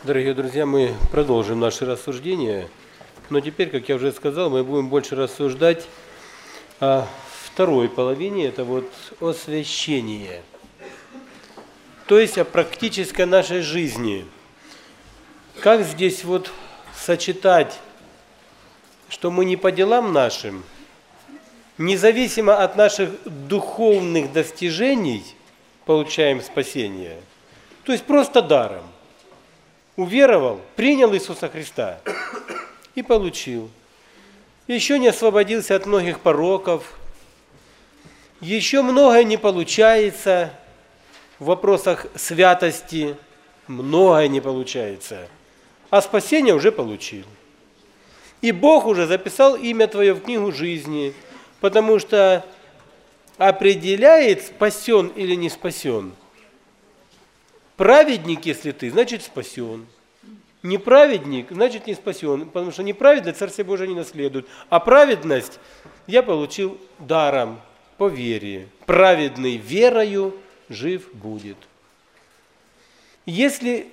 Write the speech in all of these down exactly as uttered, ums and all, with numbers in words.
Дорогие друзья, мы продолжим наши рассуждения, но теперь, как я уже сказал, мы будем больше рассуждать о второй половине, это вот освящение, то есть о практической нашей жизни. Как здесь вот сочетать, что мы не по делам нашим, независимо от наших духовных достижений получаем спасение, то есть просто даром. Уверовал, принял Иисуса Христа и получил. Еще не освободился от многих пороков, еще многое не получается в вопросах святости, многое не получается, а спасение уже получил. И Бог уже записал имя твое в книгу жизни, потому что определяет, спасен или не спасен. Праведник, если ты, значит спасен. Неправедник, значит не спасен, потому что неправедность Царствие Божие не наследует. А праведность я получил даром, по вере. Праведный верою жив будет. Если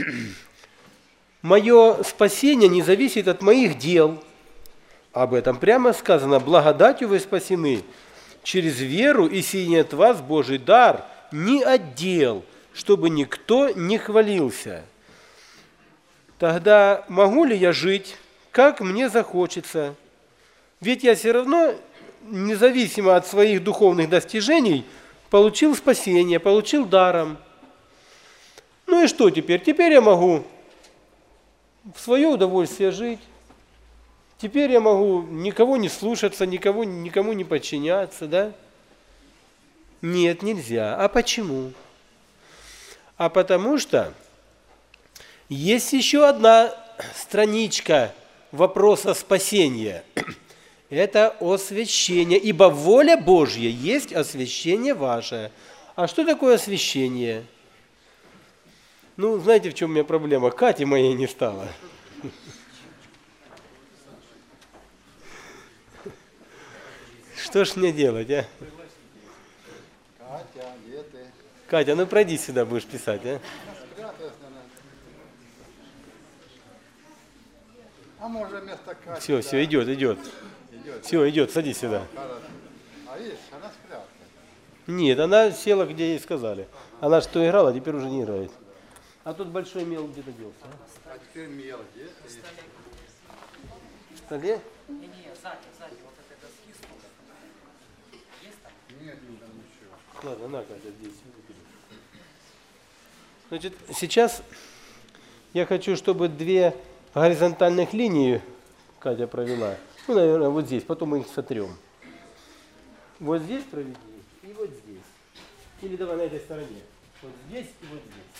мое спасение не зависит от моих дел, об этом прямо сказано, благодатью вы спасены через веру, и сей не от вас Божий дар, не от дел, чтобы никто не хвалился. Тогда могу ли я жить, как мне захочется? Ведь я все равно, независимо от своих духовных достижений, получил спасение, получил даром. Ну и что теперь? Теперь я могу в свое удовольствие жить. Теперь я могу никого не слушаться, никого, никому не подчиняться, да? Нет, нельзя. А почему? А потому что есть еще одна страничка вопроса спасения. Это освящение. Ибо воля Божья есть освящение ваше. А что такое освящение? Ну, знаете, в чем у меня проблема? Кати моей не стало. Что ж мне делать, а? Катя, где ты? Катя, ну пройди сюда, будешь писать, а? А может вместо Кати? Все, все, идет, идет. Идет. Все, идет, садись сюда. А видишь, она спрятана. Нет, она села, где ей сказали. Она что играла, теперь уже не играет. А тут большой мел где-то делся. А, А теперь мел где? в столе? Не-не, сзади, сзади, вот это доски столько. Есть там? Нет, там ничего. Ладно, на, Катя, здесь. Значит, сейчас я хочу, чтобы две горизонтальных линии Катя провела. Ну, наверное, вот здесь, потом мы их сотрем. Вот здесь проведи и вот здесь. Или давай на этой стороне. Вот здесь и вот здесь.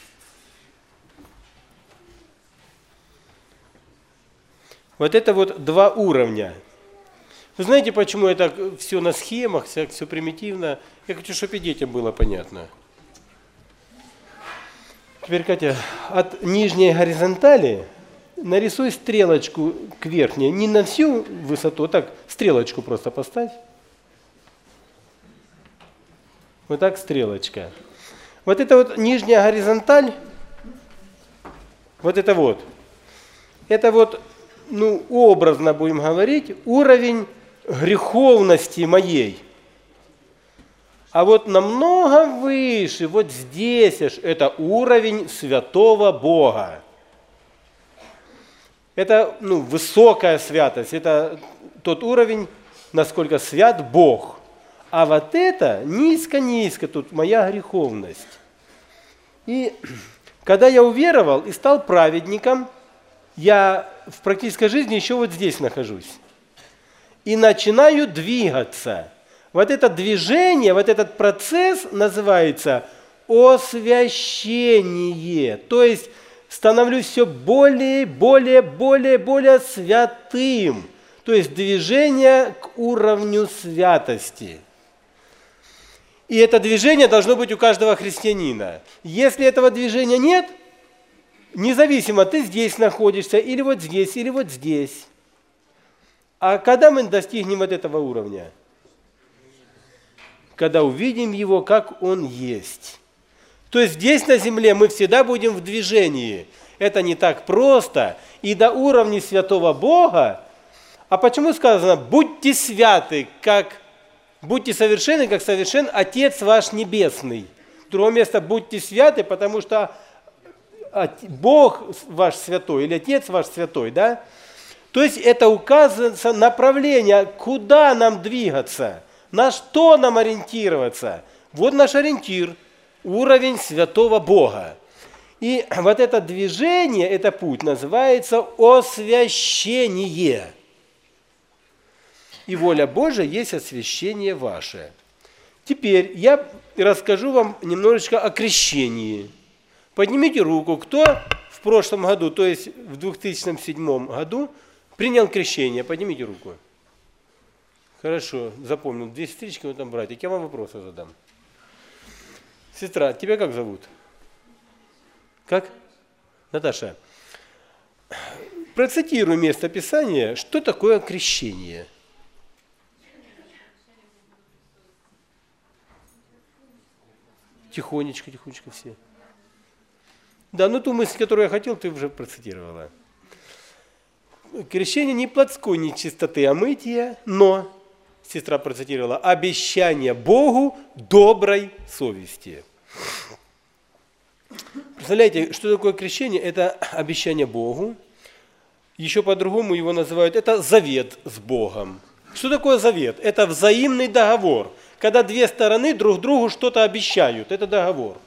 Вот это вот два уровня. Вы знаете, почему я так все на схемах, все, все примитивно? Я хочу, чтобы и детям было понятно. Теперь, Катя, от нижней горизонтали нарисуй стрелочку к верхней. Не на всю высоту, а так стрелочку просто поставь. Вот так стрелочка. Вот это вот нижняя горизонталь, вот это вот, это вот, ну, образно будем говорить, уровень греховности моей. А вот намного выше, вот здесь аж, это уровень святого Бога. Это, ну, высокая святость, это тот уровень, насколько свят Бог. А вот это низко-низко, тут моя греховность. И когда я уверовал и стал праведником, я в практической жизни еще вот здесь нахожусь. И начинаю двигаться. Вот это движение, вот этот процесс называется освящение. То есть становлюсь все более, более, более, более святым. То есть движение к уровню святости. И это движение должно быть у каждого христианина. Если этого движения нет, независимо, ты здесь находишься, или вот здесь, или вот здесь. А когда мы достигнем вот этого уровня? Когда увидим его, как он есть. То есть здесь на земле мы всегда будем в движении. Это не так просто. И до уровня святого Бога. А почему сказано, будьте святы, как, будьте совершенны, как совершен Отец ваш Небесный. Другое место, будьте святы, потому что Бог ваш святой, или Отец ваш святой, да? То есть это указывается направление, куда нам двигаться, на что нам ориентироваться. Вот наш ориентир, уровень святого Бога. И вот это движение, это путь называется освящение. И воля Божия есть освящение ваше. Теперь я расскажу вам немножечко о крещении. Поднимите руку, кто в прошлом году, то есть в две тысячи седьмом году, принял крещение. Поднимите руку. Хорошо, запомнил. Две сестрички, вот там братик. Я вам вопросы задам. Сестра, тебя как зовут? Как? Наташа. Процитируй место Писания, что такое крещение. Тихонечко, тихонечко все. Да, ну ту мысль, которую я хотел, ты уже процитировала. Крещение не плотской нечистоты, а мытия, но, сестра процитировала, обещание Богу доброй совести. Представляете, что такое крещение? Это обещание Богу. Еще по-другому его называют, это завет с Богом. Что такое завет? Это взаимный договор. Когда две стороны друг другу что-то обещают. Это договор.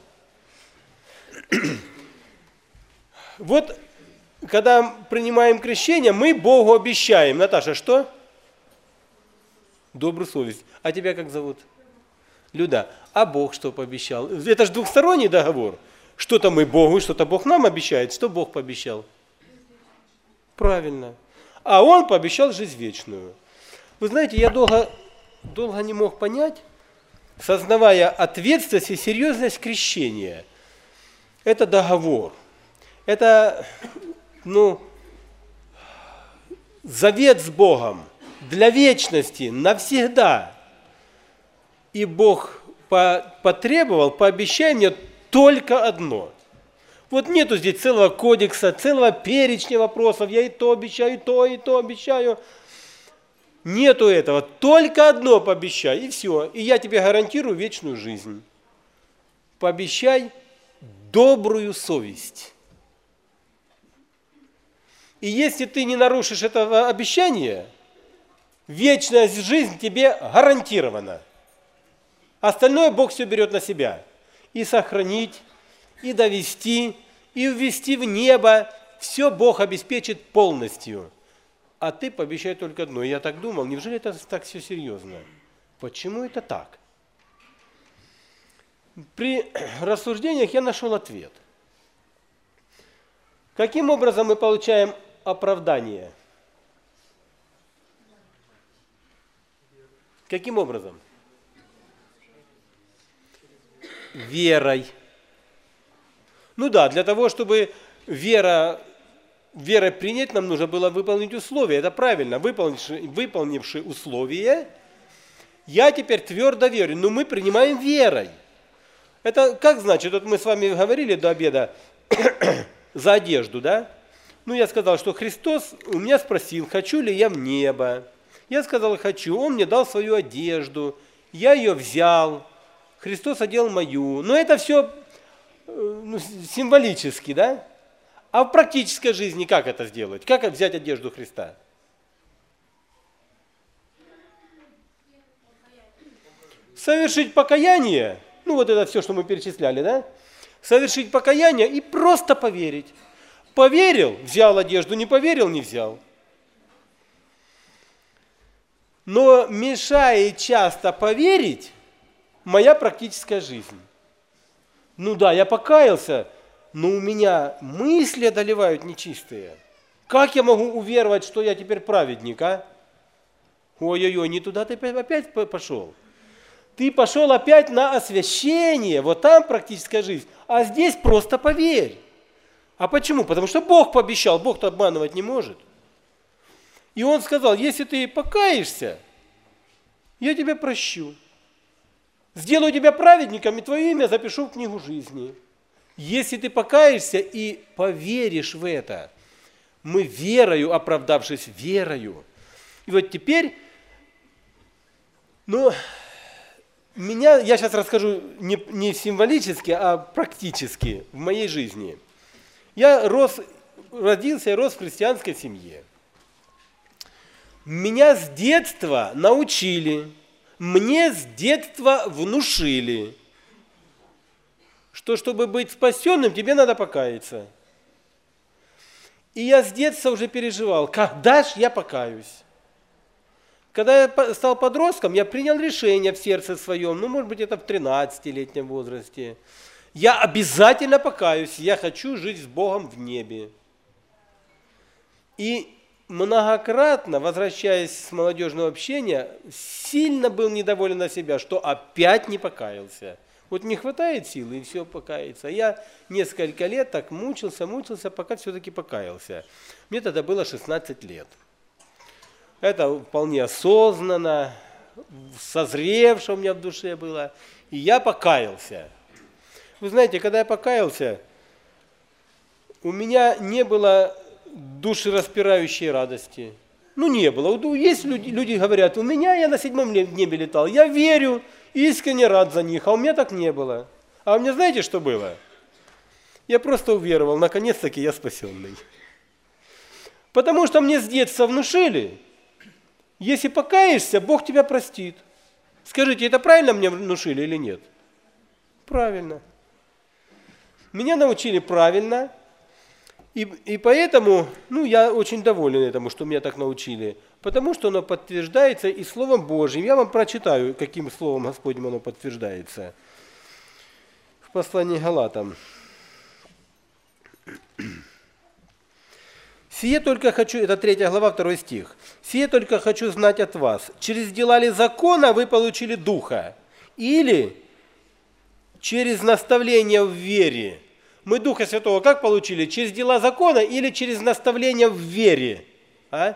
Вот, когда принимаем крещение, мы Богу обещаем. Наташа, что? Добрую совесть. А тебя как зовут? Люда. А Бог что пообещал? Это же двухсторонний договор. Что-то мы Богу, что-то Бог нам обещает. Что Бог пообещал? Правильно. А Он пообещал жизнь вечную. Вы знаете, я долго, долго не мог понять, сознавая ответственность и серьезность крещения. Это договор. Это, ну, завет с Богом для вечности, навсегда. И Бог потребовал, пообещай мне только одно. Вот нету здесь целого кодекса, целого перечня вопросов. Я и то обещаю, и то, и то обещаю. Нету этого. Только одно пообещай, и все. И я тебе гарантирую вечную жизнь. Пообещай добрую совесть. И если ты не нарушишь этого обещания, вечная жизнь тебе гарантирована. Остальное Бог все берет на себя. И сохранить, и довести, и ввести в небо. Все Бог обеспечит полностью. А ты пообещай только одно. Я так думал, неужели это так все серьезно? Почему это так? При рассуждениях я нашел ответ. Каким образом мы получаем оправдание? Каким образом? Верой. Ну да, для того, чтобы вера, верой принять, нам нужно было выполнить условия. Это правильно. Выполнивши, выполнивши условия, я теперь твердо верю. Но мы принимаем верой. Это как значит? Вот мы с вами говорили до обеда за одежду, да? Ну, я сказал, что Христос у меня спросил, хочу ли я в небо. Я сказал, хочу. Он мне дал свою одежду. Я ее взял. Христос одел мою. Но это все ну, символически, да? А в практической жизни как это сделать? Как взять одежду Христа? Совершить покаяние. Ну, вот это все, что мы перечисляли, да? Совершить покаяние и просто поверить. Поверил, взял одежду, не поверил, не взял. Но мешает часто поверить моя практическая жизнь. Ну да, я покаялся, но у меня мысли одолевают нечистые. Как я могу уверовать, что я теперь праведник, а? Ой-ой-ой, не туда ты опять пошел. Ты пошел опять на освящение, вот там практическая жизнь, а здесь просто поверь. А почему? Потому что Бог пообещал, Бог-то обманывать не может. И Он сказал, если ты покаешься, я тебя прощу. Сделаю тебя праведником, и твое имя запишу в книгу жизни. Если ты покаешься и поверишь в это, мы верою, оправдавшись верою. И вот теперь, ну, меня, я сейчас расскажу не, не символически, а практически в моей жизни. Я рос, родился и рос в христианской семье. Меня с детства научили, мне с детства внушили, что чтобы быть спасенным, тебе надо покаяться. И я с детства уже переживал, когда ж я покаюсь. Когда я стал подростком, я принял решение в сердце своем, ну, может быть, это в тринадцатилетнем возрасте. Я обязательно покаюсь, я хочу жить с Богом в небе. И многократно, возвращаясь с молодежного общения, сильно был недоволен на себя, что опять не покаялся. Вот не хватает силы, и все покаяться. Я несколько лет так мучился, мучился, пока все-таки покаялся. Мне тогда было шестнадцать лет. Это вполне осознанно, созревшее у меня в душе было. И я покаялся. Вы знаете, когда я покаялся, у меня не было душераспирающей радости. Ну, не было. Есть люди, люди говорят, у меня я на седьмом небе летал. Я верю, искренне рад за них, а у меня так не было. А у меня знаете, что было? Я просто уверовал, наконец-таки я спасенный. Потому что мне с детства внушили, если покаешься, Бог тебя простит. Скажите, это правильно мне внушили или нет? Правильно. Меня научили правильно, и, и поэтому, ну, я очень доволен этому, что меня так научили, потому что оно подтверждается и Словом Божьим. Я вам прочитаю, каким Словом Господним оно подтверждается. В послании к Галатам. «Сие только хочу», это третья глава, второй стих. «Сие только хочу знать от вас, через дела ли закона вы получили Духа, или через наставление в вере?» Мы Духа Святого как получили? Через дела закона или через наставление в вере? А?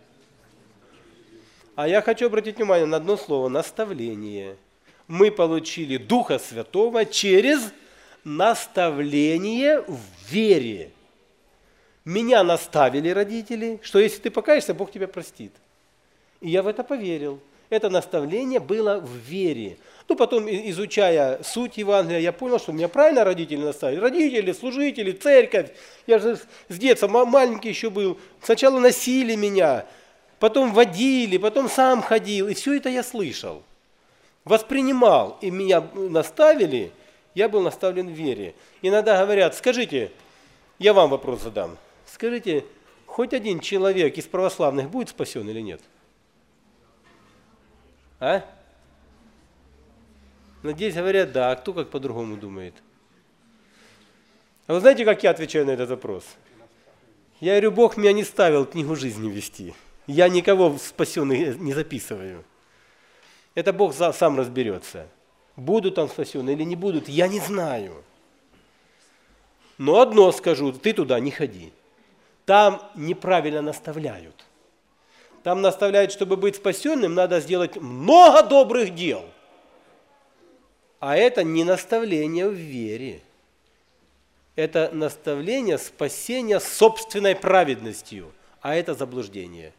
А я хочу обратить внимание на одно слово – наставление. Мы получили Духа Святого через наставление в вере. Меня наставили родители, что если ты покаешься, Бог тебя простит. И я в это поверил. Это наставление было в вере. Ну, потом, изучая суть Евангелия, я понял, что меня правильно родители наставили. Родители, служители, церковь. Я же с детства маленький еще был. Сначала носили меня, потом водили, потом сам ходил. И все это я слышал. Воспринимал. И меня наставили, я был наставлен в вере. Иногда говорят, скажите, я вам вопрос задам. Скажите, хоть один человек из православных будет спасен или нет? А? Надеюсь, говорят, да. А кто как по-другому думает? А вы знаете, как я отвечаю на этот вопрос? Я говорю, Бог меня не ставил книгу жизни вести. Я никого в спасенных не записываю. Это Бог сам разберется. Будут там спасенные или не будут, я не знаю. Но одно скажу, ты туда не ходи. Там неправильно наставляют. Там наставляют, чтобы быть спасенным, надо сделать много добрых дел. А это не наставление в вере. Это наставление спасения собственной праведностью. А это заблуждение.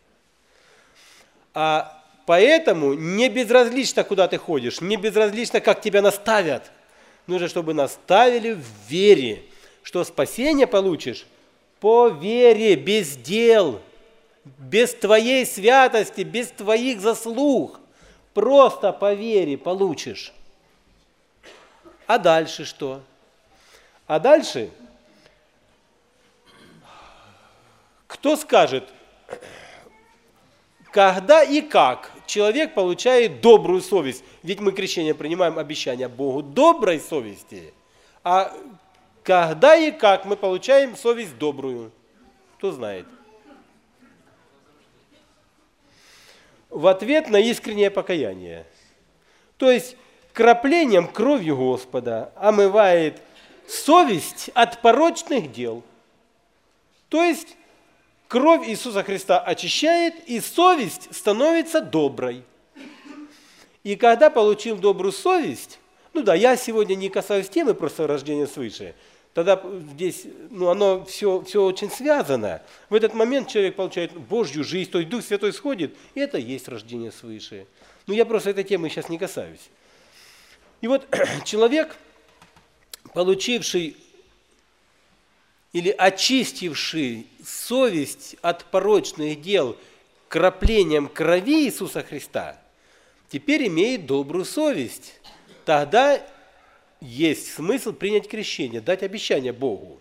А поэтому не безразлично, куда ты ходишь, не безразлично, как тебя наставят. Нужно, чтобы наставили в вере, что спасение получишь по вере, без дел. Без твоей святости, без твоих заслуг. Просто по вере получишь. А дальше что? А дальше, кто скажет, когда и как человек получает добрую совесть? Ведь мы крещение принимаем обещание Богу доброй совести. А когда и как мы получаем совесть добрую? Кто знает? В ответ на искреннее покаяние. То есть краплением кровью Господа омывает совесть от порочных дел. То есть кровь Иисуса Христа очищает, и совесть становится доброй. И когда получил добрую совесть, ну да, я сегодня не касаюсь темы просто рождения свыше, Тогда здесь, ну, оно все, все очень связано. В этот момент человек получает Божью жизнь, то есть Дух Святой сходит, и это и есть рождение свыше. Но я просто этой темы сейчас не касаюсь. И вот человек, получивший или очистивший совесть от порочных дел краплением крови Иисуса Христа, теперь имеет добрую совесть. Тогда есть смысл принять крещение, дать обещание Богу.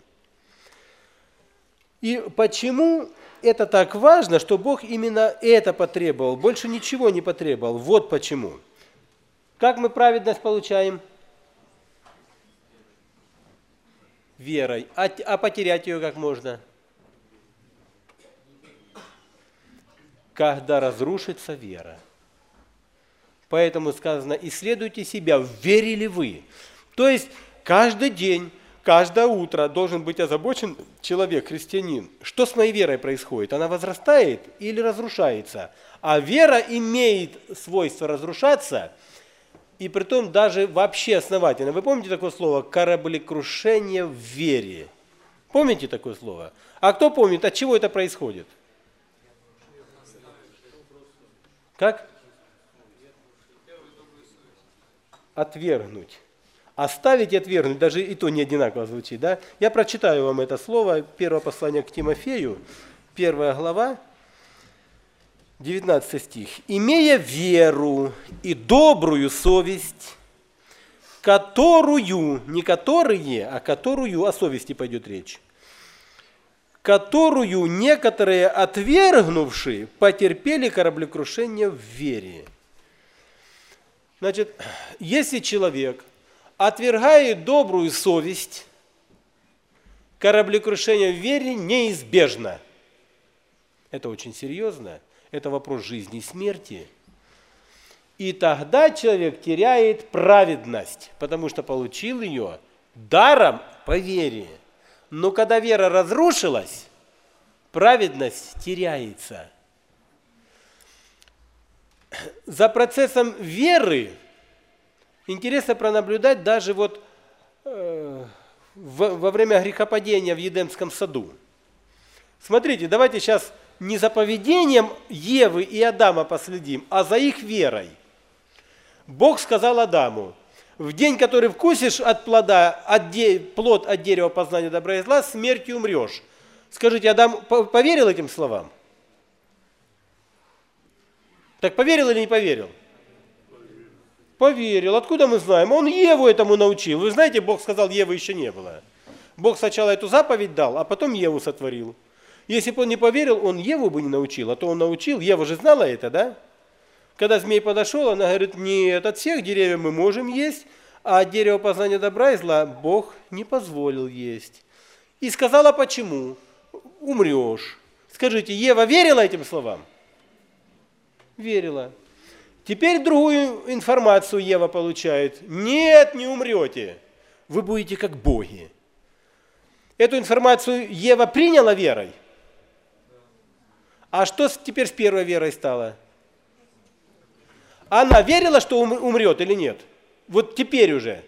И почему это так важно, что Бог именно это потребовал, больше ничего не потребовал? Вот почему. Как мы праведность получаем? Верой. А, а потерять ее как можно? Когда разрушится вера. Поэтому сказано, исследуйте себя, верили ли вы. То есть каждый день, каждое утро должен быть озабочен человек, христианин. Что с моей верой происходит? Она возрастает или разрушается? А вера имеет свойство разрушаться, и притом даже вообще основательно. Вы помните такое слово «кораблекрушение в вере»? Помните такое слово? А кто помнит, от чего это происходит? Как? Отвергнуть. Оставить и отвергнуть, даже и то не одинаково звучит. Да? Я прочитаю вам это слово, первое послание к Тимофею, первая глава, девятнадцатый стих. «Имея веру и добрую совесть, которую, не которые, а которую, о совести пойдет речь, которую некоторые, отвергнувшие, потерпели кораблекрушение в вере». Значит, если человек отвергает добрую совесть, кораблекрушение в вере неизбежно. Это очень серьезно. Это вопрос жизни и смерти. И тогда человек теряет праведность, потому что получил ее даром по вере. Но когда вера разрушилась, праведность теряется. За процессом веры интересно пронаблюдать даже вот э, в, во время грехопадения в Едемском саду. Смотрите, давайте сейчас не за поведением Евы и Адама последим, а за их верой. Бог сказал Адаму: в день, который вкусишь от плода, от де, плод от дерева познания добра и зла, смертью умрешь. Скажите, Адам поверил этим словам? Так поверил или не поверил? Поверил. Откуда мы знаем? Он Еву этому научил. Вы знаете, Бог сказал, Евы еще не было. Бог сначала эту заповедь дал, а потом Еву сотворил. Если бы он не поверил, он Еву бы не научил, а то он научил. Ева же знала это, да? Когда змей подошел, она говорит: нет, от всех деревьев мы можем есть, а от дерева познания добра и зла Бог не позволил есть. И сказала, почему? Умрешь. Скажите, Ева верила этим словам? Верила. Теперь другую информацию Ева получает. Нет, не умрете. Вы будете как боги. Эту информацию Ева приняла верой. А что теперь с первой верой стало? Она верила, что умрет или нет? Вот теперь уже.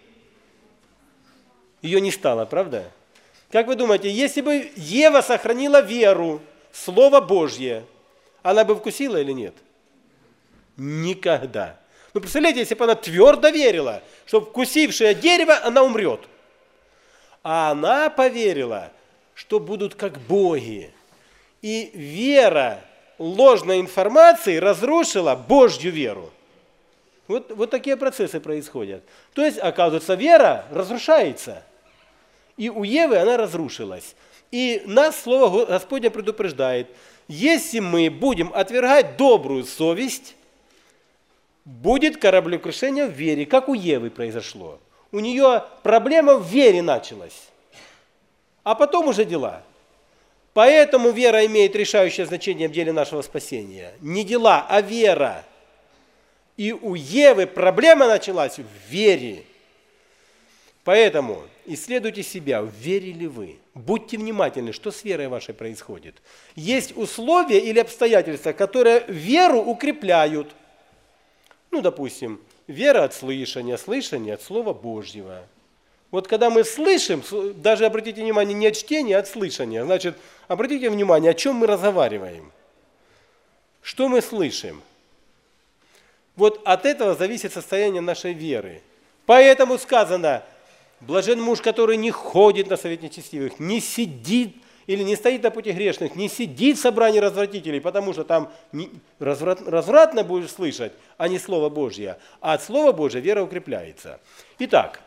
Ее не стало, правда? Как вы думаете, если бы Ева сохранила веру, Слово Божье, она бы вкусила или нет? Никогда. Ну, представляете, если бы она твердо верила, что вкусившее дерево, она умрет. А она поверила, что будут как боги. И вера ложной информации разрушила Божью веру. Вот, вот такие процессы происходят. То есть, оказывается, вера разрушается. И у Евы она разрушилась. И нас Слово Господне предупреждает: если мы будем отвергать добрую совесть, будет кораблекрушение в вере, как у Евы произошло. У нее проблема в вере началась, а потом уже дела. Поэтому вера имеет решающее значение в деле нашего спасения. Не дела, а вера. И у Евы проблема началась в вере. Поэтому исследуйте себя, верили ли вы. Будьте внимательны, что с верой вашей происходит. Есть условия или обстоятельства, которые веру укрепляют. Ну, допустим, вера от слышания, слышание от Слова Божьего. Вот когда мы слышим, даже обратите внимание, не от чтения, а от слышания. Значит, обратите внимание, о чем мы разговариваем. Что мы слышим? Вот от этого зависит состояние нашей веры. Поэтому сказано, блажен муж, который не ходит на совет нечестивых, не сидит или не стоит на пути грешных, не сидит в собрании развратителей, потому что там не, разврат, развратно будешь слышать, а не Слово Божье. А от Слова Божьего вера укрепляется. Итак,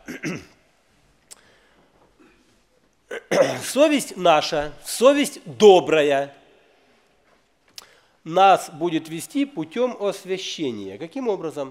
совесть наша, совесть добрая, нас будет вести путем освящения. Каким образом?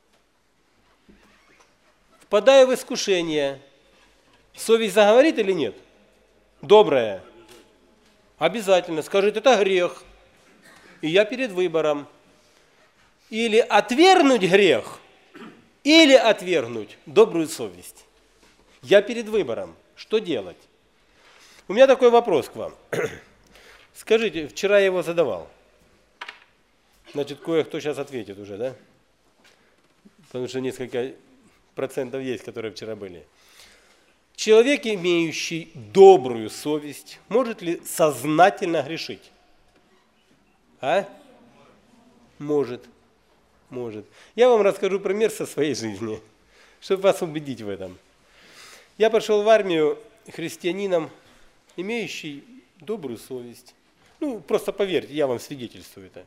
Впадая в искушение, совесть заговорит или нет? Добрая. Обязательно. Скажет, это грех. И я перед выбором. Или отвергнуть грех, или отвергнуть добрую совесть. Я перед выбором. Что делать? У меня такой вопрос к вам. Скажите, вчера я его задавал. Значит, кое-кто сейчас ответит уже, да? Потому что несколько процентов есть, которые вчера были. Человек, имеющий добрую совесть, может ли сознательно грешить? А? Может. Может. Я вам расскажу пример со своей жизни, чтобы вас убедить в этом. Я пошел в армию христианином, имеющий добрую совесть. Ну, просто поверьте, я вам свидетельствую это.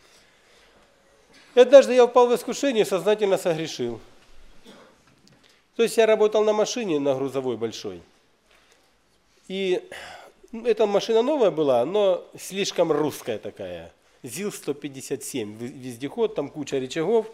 И однажды я упал в искушение и сознательно согрешил. То есть я работал на машине, на грузовой большой. И эта машина новая была, но слишком русская такая. ЗИЛ сто пятьдесят семь, вездеход, там куча рычагов.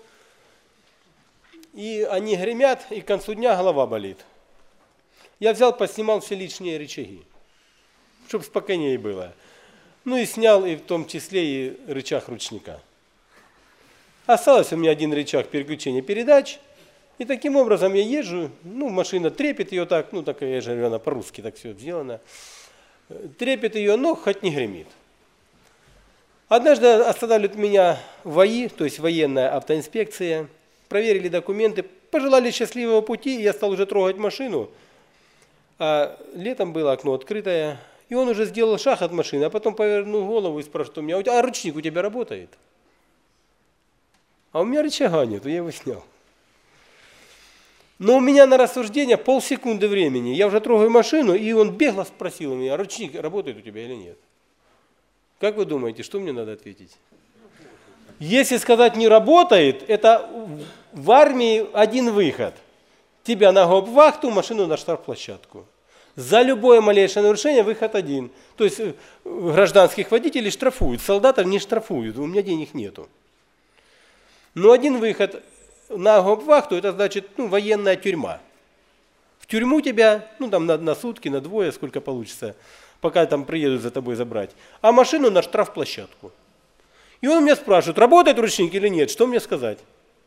И они гремят, и к концу дня голова болит. Я взял, поснимал все лишние рычаги, чтобы спокойнее было. Ну и снял, и в том числе и рычаг ручника. Осталось у меня один рычаг переключения передач. И таким образом я езжу, ну, машина трепет ее так, ну, такая, я же говорю, она по-русски так все сделано. Трепет ее, но хоть не гремит. Однажды останавливают меня ВАИ, то есть военная автоинспекция, проверили документы, пожелали счастливого пути, и я стал уже трогать машину. А летом было окно открытое, и он уже сделал шаг от машины, а потом повернул голову и спрашивает у меня, а ручник у тебя работает? А у меня рычага нет, я его снял. Но у меня на рассуждение полсекунды времени. Я уже трогаю машину, и он бегло спросил у меня, ручник работает у тебя или нет? Как вы думаете, что мне надо ответить? Если сказать не работает, это в армии один выход. Тебя на гауптвахту, машину на штрафплощадку. За любое малейшее нарушение выход один. То есть гражданских водителей штрафуют, солдатов не штрафуют, у меня денег нету. Но один выход на гауптвахту, это значит, ну, военная тюрьма. В тюрьму тебя, ну, там на, на сутки, на двое, сколько получится, пока там приедут за тобой забрать. А машину на штрафплощадку. И он меня спрашивает, работает ручник или нет, что мне сказать?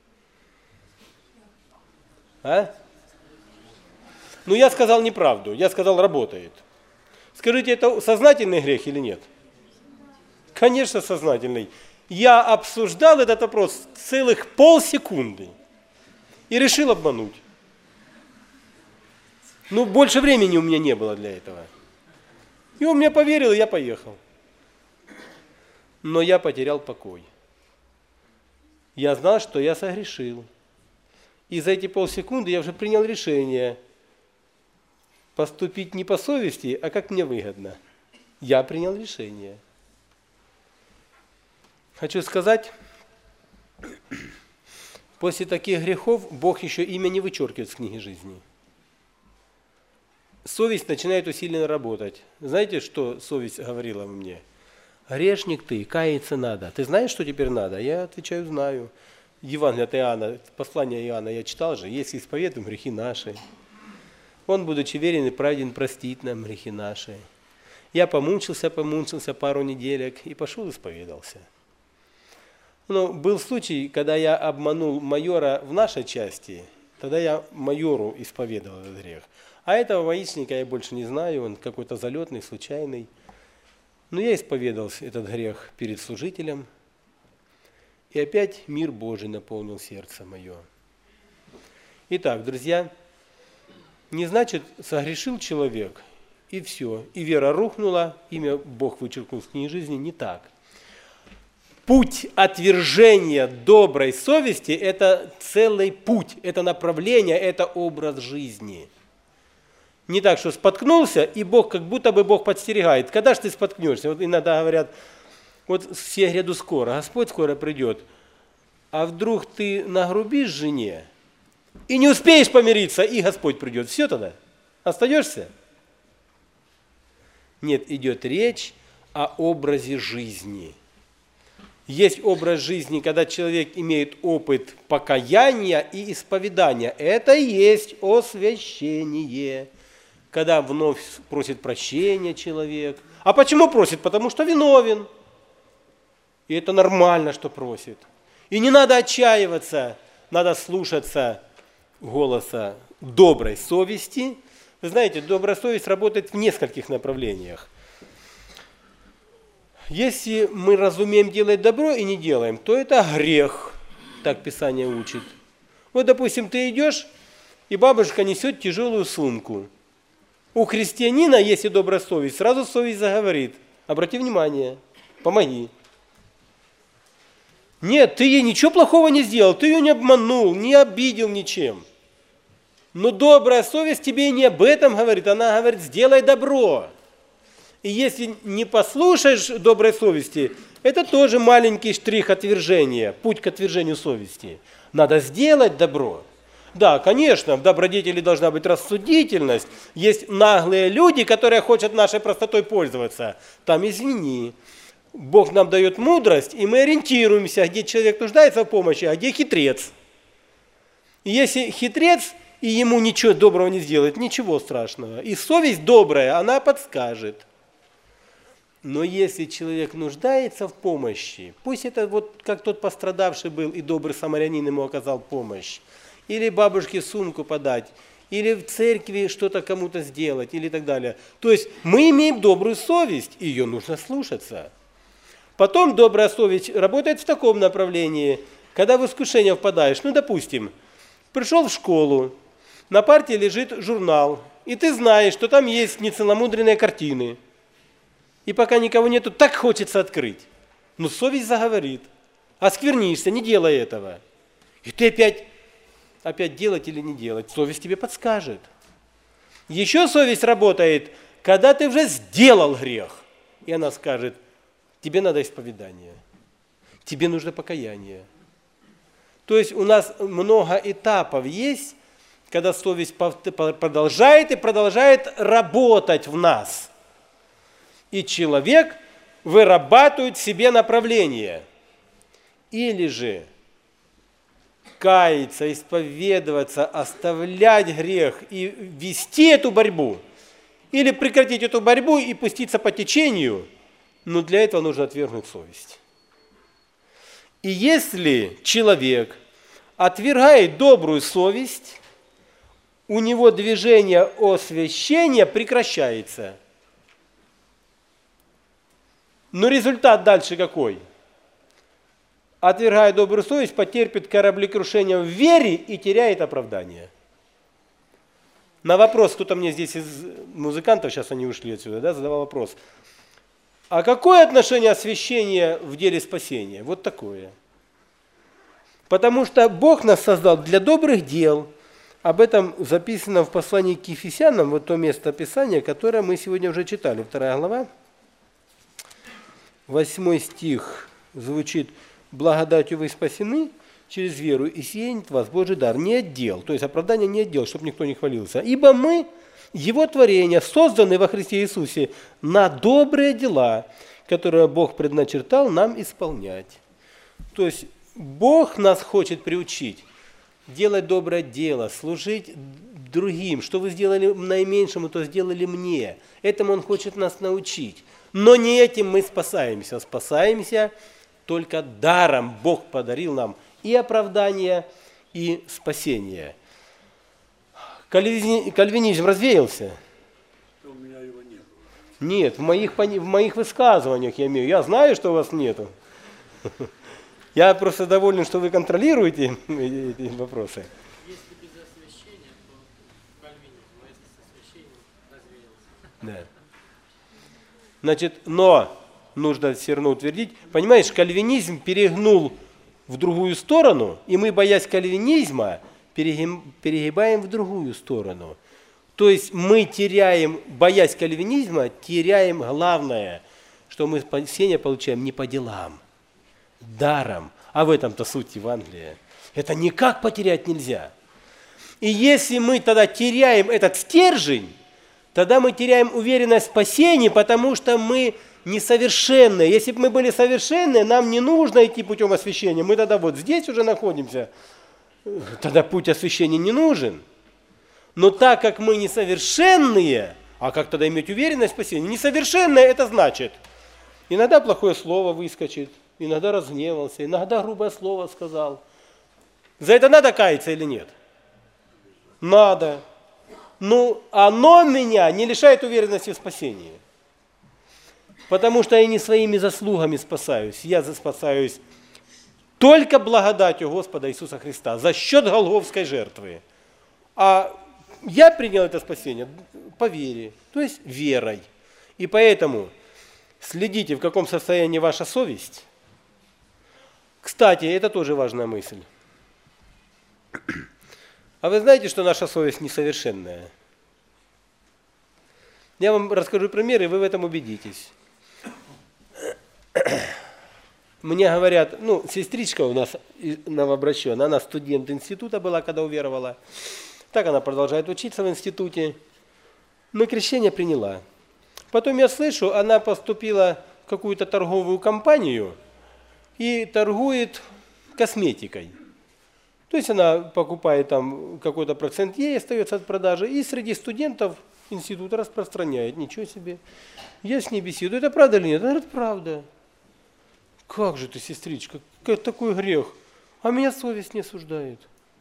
А? Ну, я сказал неправду, я сказал, работает. Скажите, это сознательный грех или нет? Конечно, сознательный. Я обсуждал этот вопрос целых полсекунды и решил обмануть. Ну, больше времени у меня не было для этого. И он мне поверил, и я поехал. Но я потерял покой. Я знал, что я согрешил. И за эти полсекунды я уже принял решение поступить не по совести, а как мне выгодно. Я принял решение. Хочу сказать, после таких грехов Бог еще имя не вычеркивает с книги жизни. Совесть начинает усиленно работать. Знаете, что совесть говорила мне? Грешник ты, каяться надо. Ты знаешь, что теперь надо? Я отвечаю, знаю. Евангелие от Иоанна, послание Иоанна я читал же. Если исповедуем грехи наши, Он, будучи верен и праведен, простит нам грехи наши. Я помучился, помучился пару неделек и пошел исповедался. Но был случай, когда я обманул майора в нашей части, тогда я майору исповедовал этот грех. А этого воичника я больше не знаю, он какой-то залетный, случайный. Но я исповедовал этот грех перед служителем, и опять мир Божий наполнил сердце мое. Итак, друзья, не значит согрешил человек, и все. И вера рухнула, имя Бог вычеркнул с книги жизни. Не так. Путь отвержения доброй совести – это целый путь, это направление, это образ жизни. Не так, что споткнулся, и Бог, как будто бы Бог подстерегает. Когда же ты споткнешься? Вот иногда говорят, вот все гряду скоро, Господь скоро придет. А вдруг ты нагрубишь жене, и не успеешь помириться, и Господь придет. Все тогда? Остаешься? Нет, идет речь о образе жизни. Есть образ жизни, когда человек имеет опыт покаяния и исповедания. Это и есть освящение. Когда вновь просит прощения человек. А почему просит? Потому что виновен. И это нормально, что просит. И не надо отчаиваться, надо слушаться голоса доброй совести. Вы знаете, добрая совесть работает в нескольких направлениях. Если мы разумеем делать добро и не делаем, то это грех, так Писание учит. Вот, допустим, ты идешь, и бабушка несет тяжелую сумку. У христианина, если добрая совесть, сразу совесть заговорит. Обрати внимание, помоги. Нет, ты ей ничего плохого не сделал, ты ее не обманул, не обидел ничем. Но добрая совесть тебе не об этом говорит, она говорит, сделай добро. И если не послушаешь доброй совести, это тоже маленький штрих отвержения, путь к отвержению совести. Надо сделать добро. Да, конечно, в добродетели должна быть рассудительность. Есть наглые люди, которые хотят нашей простотой пользоваться. Там извини. Бог нам дает мудрость, и мы ориентируемся, где человек нуждается в помощи, а где хитрец. И если хитрец, и ему ничего доброго не сделает, ничего страшного. И совесть добрая, она подскажет. Но если человек нуждается в помощи, пусть это вот как тот пострадавший был, и добрый самарянин ему оказал помощь, или бабушке сумку подать, или в церкви что-то кому-то сделать, или так далее. То есть мы имеем добрую совесть, и ее нужно слушаться. Потом добрая совесть работает в таком направлении, когда в искушение впадаешь. Ну, допустим, пришел в школу, на парте лежит журнал, и ты знаешь, что там есть нецеломудренные картины. И пока никого нету, так хочется открыть. Но совесть заговорит. Осквернишься, не делай этого. И ты опять, опять делать или не делать. Совесть тебе подскажет. Еще совесть работает, когда ты уже сделал грех. И она скажет, тебе надо исповедание. Тебе нужно покаяние. То есть у нас много этапов есть, когда совесть продолжает и продолжает работать в нас. И человек вырабатывает в себе направление. Или же каяться, исповедоваться, оставлять грех и вести эту борьбу. Или прекратить эту борьбу и пуститься по течению. Но для этого нужно отвергнуть совесть. И если человек отвергает добрую совесть, у него движение освящения прекращается. Но результат дальше какой? Отвергая добрую совесть, потерпит кораблекрушение в вере и теряет оправдание. На вопрос, кто-то мне здесь из музыкантов, сейчас они ушли отсюда, да, задавал вопрос. А какое отношение освящения в деле спасения? Вот такое. Потому что Бог нас создал для добрых дел. Об этом записано в послании к Ефесянам, вот то место Писания, которое мы сегодня уже читали, вторая глава. Восьмой стих звучит: «Благодатью вы спасены через веру, и сеянет вас Божий дар, не отдел». То есть оправдание не отдел, чтобы никто не хвалился. «Ибо мы, Его творение, созданы во Христе Иисусе на добрые дела, которые Бог предначертал нам исполнять». То есть Бог нас хочет приучить делать доброе дело, служить другим. Что вы сделали наименьшему, то сделали мне. Этому Он хочет нас научить. Но не этим мы спасаемся. Спасаемся только даром. Бог подарил нам и оправдание, и спасение. Кальвинизм развеялся? У меня его нет. Нет, в моих, в моих высказываниях я имею. Я знаю, что у вас нету. Я просто доволен, что вы контролируете эти вопросы. Если без освящения, то кальвинизм. Да. Значит, но нужно все равно утвердить. Понимаешь, кальвинизм перегнул в другую сторону, и мы, боясь кальвинизма, перегибаем в другую сторону. То есть мы теряем, боясь кальвинизма, теряем главное, что мы спасение получаем не по делам, даром. А в этом-то суть Евангелия. Это никак потерять нельзя. И если мы тогда теряем этот стержень, тогда мы теряем уверенность в спасении, потому что мы несовершенные. Если бы мы были совершенные, нам не нужно идти путем освящения. Мы тогда вот здесь уже находимся. Тогда путь освящения не нужен. Но так как мы несовершенные, а как тогда иметь уверенность в спасении? Несовершенные это значит, иногда плохое слово выскочит, иногда разгневался, иногда грубое слово сказал. За это надо каяться или нет? Надо. Ну, оно меня не лишает уверенности в спасении. Потому что я не своими заслугами спасаюсь. Я спасаюсь только благодатью Господа Иисуса Христа, за счет голгофской жертвы. А я принял это спасение по вере, то есть верой. И поэтому следите, в каком состоянии ваша совесть. Кстати, это тоже важная мысль. А вы знаете, что наша совесть несовершенная? Я вам расскажу пример, и вы в этом убедитесь. Мне говорят, ну, сестричка у нас новообращенная, она студент института была, когда уверовала. Так она продолжает учиться в институте. Но крещение приняла. Потом я слышу, она поступила в какую-то торговую компанию и торгует косметикой. То есть она покупает там какой-то процент, ей остается от продажи, и среди студентов института распространяет. Ничего себе. Я с ней беседую. Это правда или нет? Она говорит, правда. Как же ты, сестричка, как такой грех? А меня совесть не осуждает.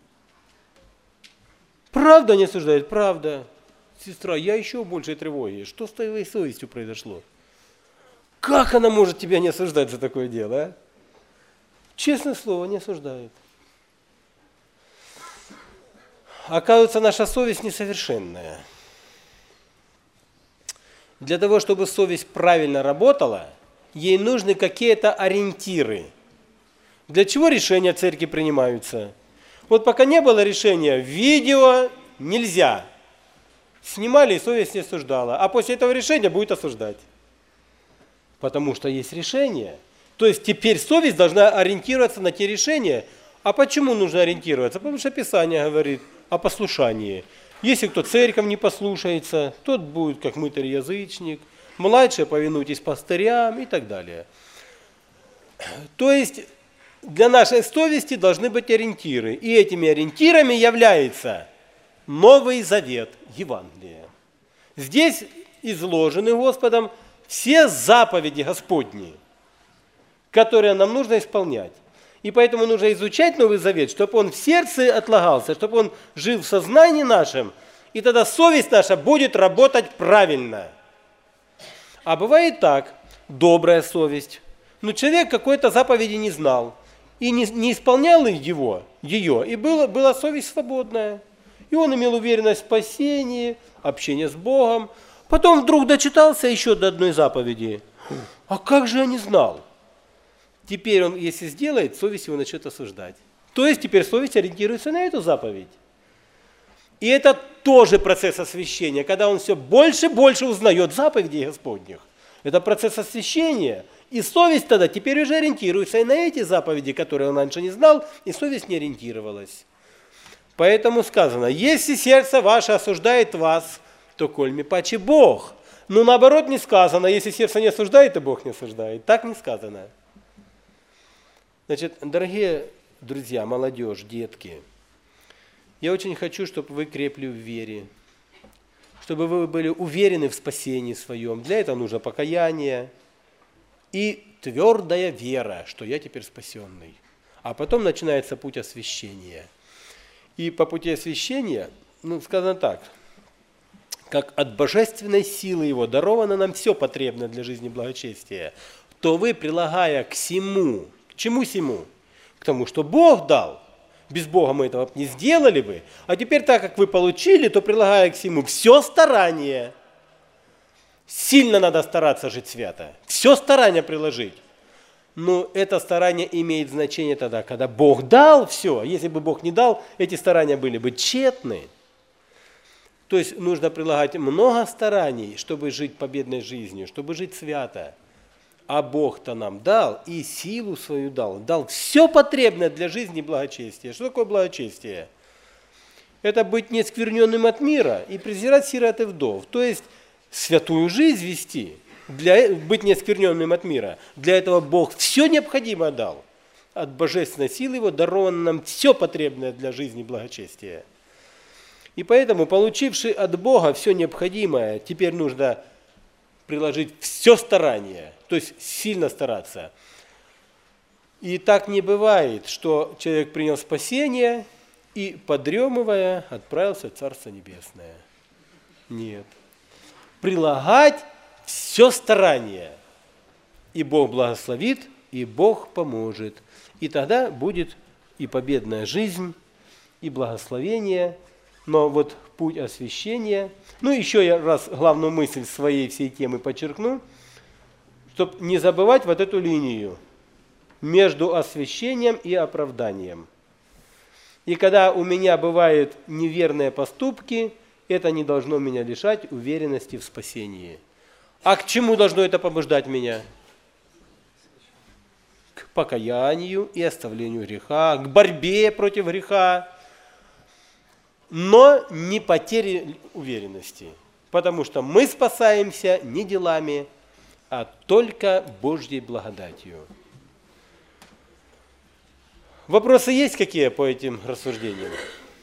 Правда не осуждает? Правда. Сестра, я еще в большей тревоге. Что с твоей совестью произошло? Как она может тебя не осуждать за такое дело, а? Честное слово, не осуждает. Оказывается, наша совесть несовершенная. Для того, чтобы совесть правильно работала, ей нужны какие-то ориентиры. Для чего решения церкви принимаются? Вот пока не было решения, видео нельзя. Снимали, и совесть не осуждала. А после этого решения будет осуждать. Потому что есть решение. То есть теперь совесть должна ориентироваться на те решения. А почему нужно ориентироваться? Потому что Писание говорит о послушании. Если кто церковь не послушается, тот будет как мытарь-язычник. Младшие повинуйтесь пастырям и так далее. То есть для нашей совести должны быть ориентиры. И этими ориентирами является Новый Завет, Евангелие. Здесь изложены Господом все заповеди Господни, которые нам нужно исполнять. И поэтому нужно изучать Новый Завет, чтобы он в сердце отлагался, чтобы он жил в сознании нашем, и тогда совесть наша будет работать правильно. А бывает так, добрая совесть. Ну, человек какой-то заповеди не знал и не, не исполнял его, ее, и было, была совесть свободная. И он имел уверенность в спасении, общение с Богом. Потом вдруг дочитался еще до одной заповеди. А как же я не знал? Теперь он, если сделает, совесть его начнет осуждать. То есть теперь совесть ориентируется на эту заповедь. И это тоже процесс освящения, когда он все больше и больше узнает заповедей Господних. Это процесс освящения. И совесть тогда теперь уже ориентируется и на эти заповеди, которые он раньше не знал, и совесть не ориентировалась. Поэтому сказано, если сердце ваше осуждает вас, то кольми паче Бог. Но наоборот не сказано, если сердце не осуждает, то Бог не осуждает. Так не сказано. Значит, дорогие друзья, молодежь, детки, я очень хочу, чтобы вы крепли в вере, чтобы вы были уверены в спасении своем. Для этого нужно покаяние и твердая вера, что я теперь спасенный. А потом начинается путь освящения. И по пути освящения, ну, сказано так, как от божественной силы Его даровано нам все потребное для жизни благочестия, то вы, прилагая к сему, к чему сему? К тому, что Бог дал. Без Бога мы этого не сделали бы. А теперь, так как вы получили, то прилагая к сему все старание. Сильно надо стараться жить свято. Все старание приложить. Но это старание имеет значение тогда, когда Бог дал все. Если бы Бог не дал, эти старания были бы тщетны. То есть нужно прилагать много стараний, чтобы жить победной жизнью, чтобы жить свято. А Бог-то нам дал и силу свою дал. Дал все потребное для жизни и благочестия. Что такое благочестие? Это быть нескверненным от мира и презирать сирот и вдов. То есть святую жизнь вести, для, быть неоскверненным от мира. Для этого Бог все необходимое дал. От божественной силы Его даровано нам все потребное для жизни и благочестия. И поэтому, получивши от Бога все необходимое, теперь нужно приложить все старание, то есть сильно стараться. И так не бывает, что человек принял спасение и, подремывая, отправился в Царство Небесное. Нет. Прилагать все старание. И Бог благословит, и Бог поможет. И тогда будет и победная жизнь, и благословение. Но вот путь освящения, ну еще я раз главную мысль своей всей темы подчеркну, чтобы не забывать вот эту линию между освящением и оправданием. И когда у меня бывают неверные поступки, это не должно меня лишать уверенности в спасении. А к чему должно это побуждать меня? К покаянию и оставлению греха, к борьбе против греха, но не потере уверенности, потому что мы спасаемся не делами, а только Божьей благодатью. Вопросы есть какие по этим рассуждениям?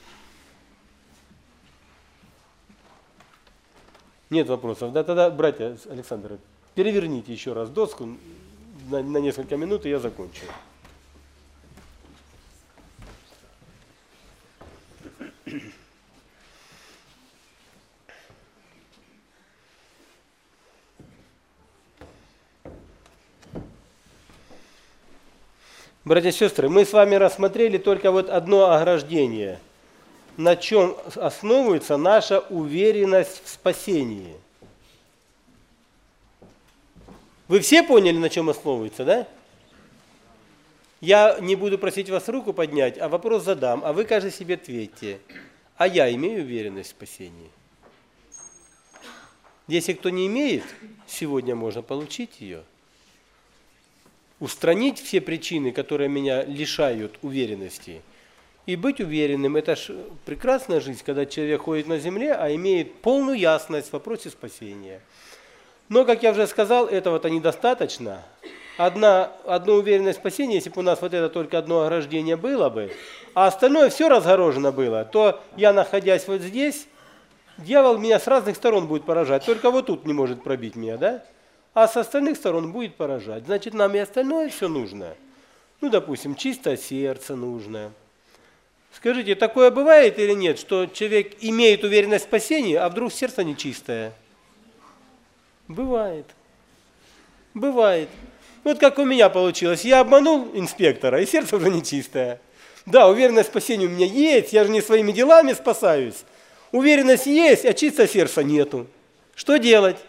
Нет вопросов. Да, тогда, братья, Александр, переверните еще раз доску на, на несколько минут, и я закончу. Братья и сестры, мы с вами рассмотрели только вот одно ограждение, на чем основывается наша уверенность в спасении. Вы все поняли, на чем основывается, да? Я не буду просить вас руку поднять, а вопрос задам, а вы каждый себе ответьте. А я имею уверенность в спасении? Если кто не имеет, сегодня можно получить ее. Устранить все причины, которые меня лишают уверенности. И быть уверенным – это ж прекрасная жизнь, когда человек ходит на земле, а имеет полную ясность в вопросе спасения. Но, как я уже сказал, этого-то недостаточно. Одна, одна уверенность в спасении, если бы у нас вот это только одно ограждение было бы, а остальное все разгорожено было, то я, находясь вот здесь, дьявол меня с разных сторон будет поражать. Только вот тут не может пробить меня, да? А с остальных сторон будет поражать. Значит, нам и остальное все нужно. Ну, допустим, чистое сердце нужно. Скажите, такое бывает или нет, что человек имеет уверенность в спасении, а вдруг сердце нечистое? Бывает. Бывает. Вот как у меня получилось. Я обманул инспектора, и сердце уже нечистое. Да, уверенность в спасении у меня есть, я же не своими делами спасаюсь. Уверенность есть, а чистое сердце нету. Что делать?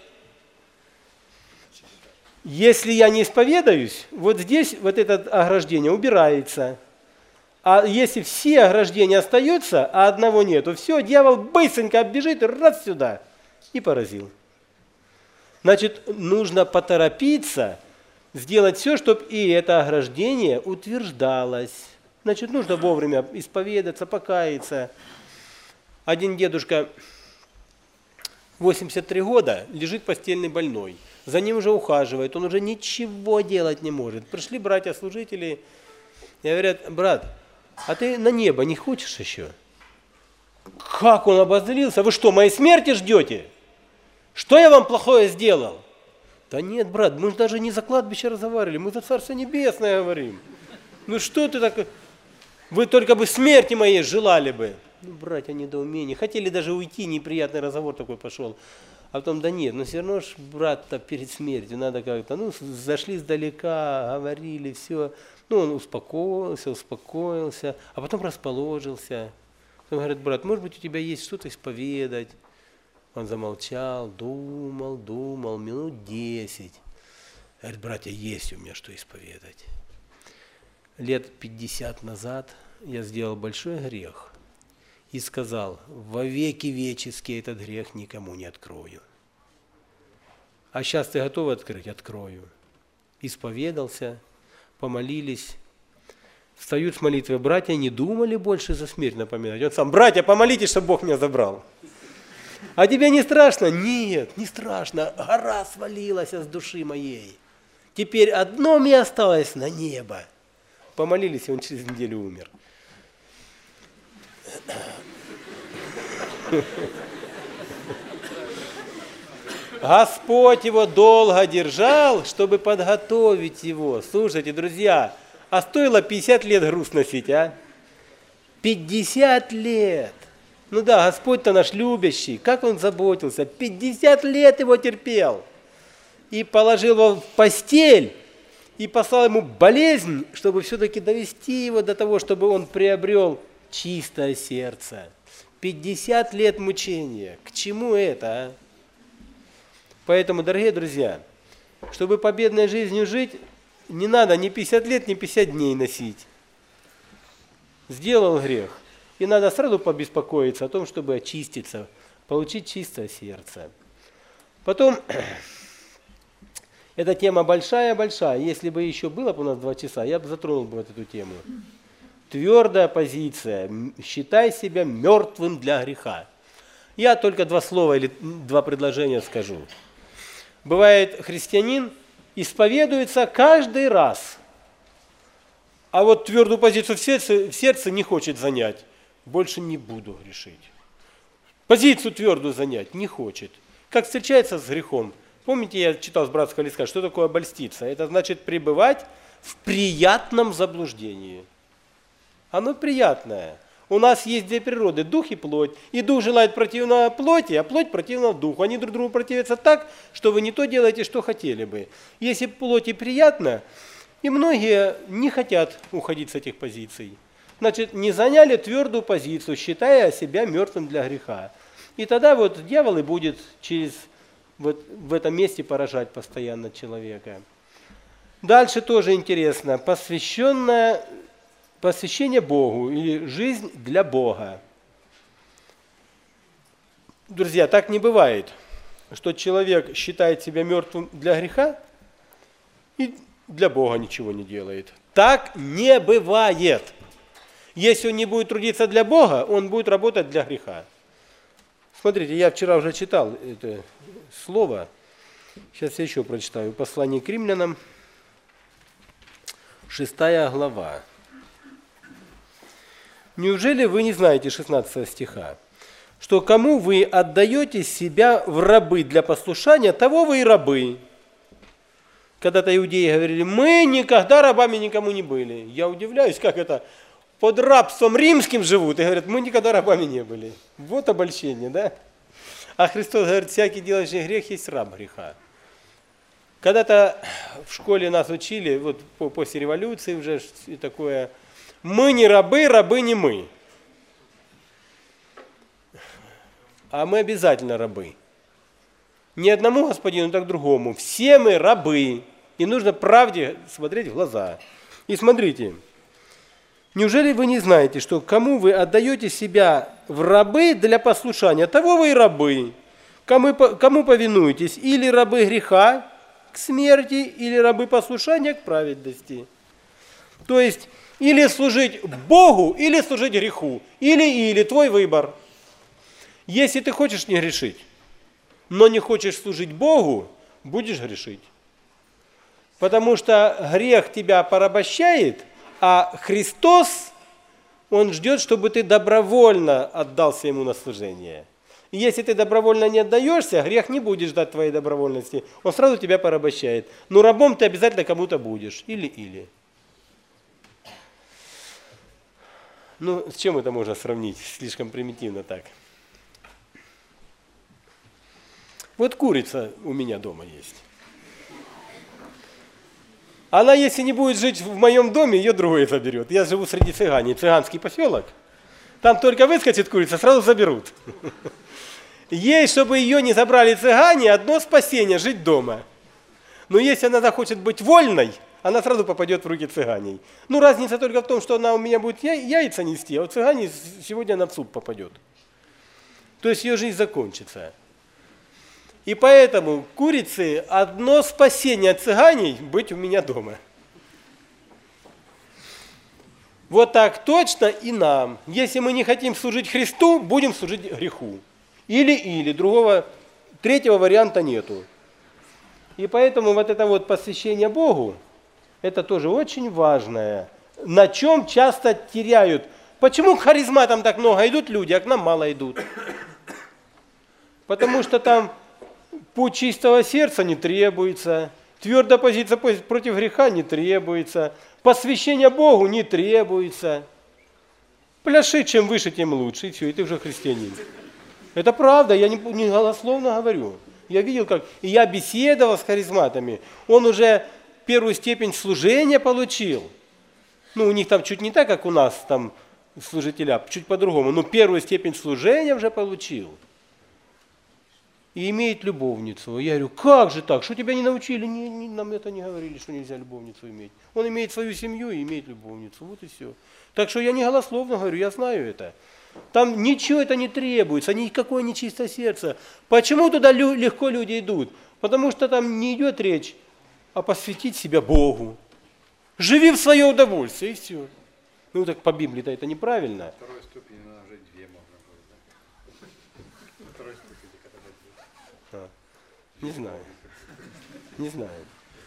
Если я не исповедаюсь, вот здесь вот это ограждение убирается. А если все ограждения остаются, а одного нету, все, дьявол быстренько оббежит, раз сюда, и поразил. Значит, нужно поторопиться, сделать все, чтобы и это ограждение утверждалось. Значит, нужно вовремя исповедаться, покаяться. Один дедушка, восемьдесят три года, лежит постельный больной. За ним уже ухаживает, он уже ничего делать не может. Пришли братья-служители и говорят: брат, а ты на небо не хочешь еще? Как он обозлился? Вы что, моей смерти ждете? Что я вам плохое сделал? Да нет, брат, мы же даже не за кладбище разговаривали, мы за Царство Небесное говорим. Ну что ты так... Вы только бы смерти моей желали бы. Ну, братья, недоумение. Хотели даже уйти, неприятный разговор такой пошел. А потом, да нет, но все равно ж, брат-то, перед смертью надо как-то, ну, зашли издалека, говорили, все. Ну, он успокоился, успокоился, а потом расположился. Он говорит: брат, может быть, у тебя есть что-то исповедать. Он замолчал, думал, думал, минут десять. Говорит, братья, есть у меня что исповедать. Лет пятьдесят назад я сделал большой грех и сказал, во веки веческие этот грех никому не открою. А сейчас ты готов открыть? Открою. Исповедался, помолились. Встают с молитвы. Братья не думали больше за смерть напоминать. Он сам, братья, помолитесь, чтобы Бог меня забрал. А тебе не страшно? Нет, не страшно. Гора свалилась с души моей. Теперь одно мне осталось на небо. Помолились, и он через неделю умер. Господь его долго держал, чтобы подготовить его. Слушайте, друзья, а стоило пятьдесят лет груз носить, а? пятьдесят лет. Ну да, Господь-то наш любящий, как он заботился. пятьдесят лет его терпел. И положил его в постель, и послал ему болезнь, чтобы все-таки довести его до того, чтобы он приобрел чистое сердце. пятьдесят лет мучения. К чему это, а? Поэтому, дорогие друзья, чтобы победной жизнью жить, не надо ни пятьдесят лет, ни пятьдесят дней носить. Сделал грех. И надо сразу побеспокоиться о том, чтобы очиститься, получить чистое сердце. Потом, эта тема большая-большая. Если бы еще было бы у нас два часа, я бы затронул бы вот эту тему. Твердая позиция. Считай себя мертвым для греха. Я только два слова или два предложения скажу. Бывает, христианин исповедуется каждый раз, а вот твердую позицию в сердце, в сердце не хочет занять. Больше не буду грешить. Позицию твердую занять не хочет. Как встречается с грехом. Помните, я читал с братского листка, что такое обольститься? Это значит пребывать в приятном заблуждении. Оно приятное. У нас есть две природы, дух и плоть. И дух желает противного плоти, а плоть противного духу. Они друг другу противятся так, что вы не то делаете, что хотели бы. Если плоти приятно, и многие не хотят уходить с этих позиций. Значит, не заняли твердую позицию, считая себя мертвым для греха. И тогда вот дьявол и будет через, вот, в этом месте поражать постоянно человека. Дальше тоже интересно. Посвященное... Посвящение Богу или жизнь для Бога. Друзья, так не бывает, что человек считает себя мертвым для греха и для Бога ничего не делает. Так не бывает. Если он не будет трудиться для Бога, он будет работать для греха. Смотрите, я вчера уже читал это слово. Сейчас я еще прочитаю. Послание к римлянам, шестая глава. Неужели вы не знаете шестнадцатого стиха, что кому вы отдаете себя в рабы для послушания, того вы и рабы. Когда-то иудеи говорили, мы никогда рабами никому не были. Я удивляюсь, как это под рабством римским живут, и говорят, мы никогда рабами не были. Вот обольщение, да? А Христос говорит, всякий делающий грех есть раб греха. Когда-то в школе нас учили, вот после революции уже и такое... Мы не рабы, рабы не мы. А мы обязательно рабы. Не одному господину, так другому. Все мы рабы. И нужно правде смотреть в глаза. И смотрите. Неужели вы не знаете, что кому вы отдаете себя в рабы для послушания, того вы и рабы. Кому, кому повинуетесь? Или рабы греха к смерти, или рабы послушания к праведности. То есть... Или служить Богу, или служить греху. Или-или, твой выбор. Если ты хочешь не грешить, но не хочешь служить Богу, будешь грешить. Потому что грех тебя порабощает, а Христос, Он ждет, чтобы ты добровольно отдался Ему на служение. И если ты добровольно не отдаешься, грех не будет ждать твоей добровольности. Он сразу тебя порабощает. Но рабом ты обязательно кому-то будешь. Или-или. Ну, с чем это можно сравнить? Слишком примитивно так. Вот курица у меня дома есть. Она, если не будет жить в моем доме, ее другой заберет. Я живу среди цыгане, цыганский поселок. Там только выскочит курица, сразу заберут. Ей, чтобы ее не забрали цыгане, одно спасение – жить дома. Но если она захочет быть вольной, она сразу попадет в руки цыганей. Ну, разница только в том, что она у меня будет я- яйца нести, а у цыгане сегодня она в суп попадет. То есть ее жизнь закончится. И поэтому курицы одно спасение от цыганей – быть у меня дома. Вот так точно и нам. Если мы не хотим служить Христу, будем служить греху. Или-или, другого, третьего варианта нету. И поэтому вот это вот посвящение Богу, это тоже очень важное, на чем часто теряют. Почему к харизматам так много идут люди, а к нам мало идут? Потому что там путь чистого сердца не требуется, твердая позиция против греха не требуется, посвящение Богу не требуется. Пляши, чем выше, тем лучше, и все, и ты уже христианин. Это правда, я не, не голословно говорю. Я видел, как, и я беседовал с харизматами, он уже первую степень служения получил. Ну, у них там чуть не так, как у нас там служителя, чуть по-другому, но первую степень служения уже получил. И имеет любовницу. Я говорю, как же так, что тебя не научили? Не, не, нам это не говорили, что нельзя любовницу иметь. Он имеет свою семью и имеет любовницу, вот и все. Так что я не голословно говорю, я знаю это. Там ничего это не требуется, никакое нечистое сердце. Почему туда лю- легко люди идут? Потому что там не идет речь, а посвятить себя Богу. Живи в свое удовольствие, и все. Ну так по Библии-то это неправильно. Второй ступени, наверное, уже две можно будет, да? Второй ступени, когда А, не знаю. Не знаю.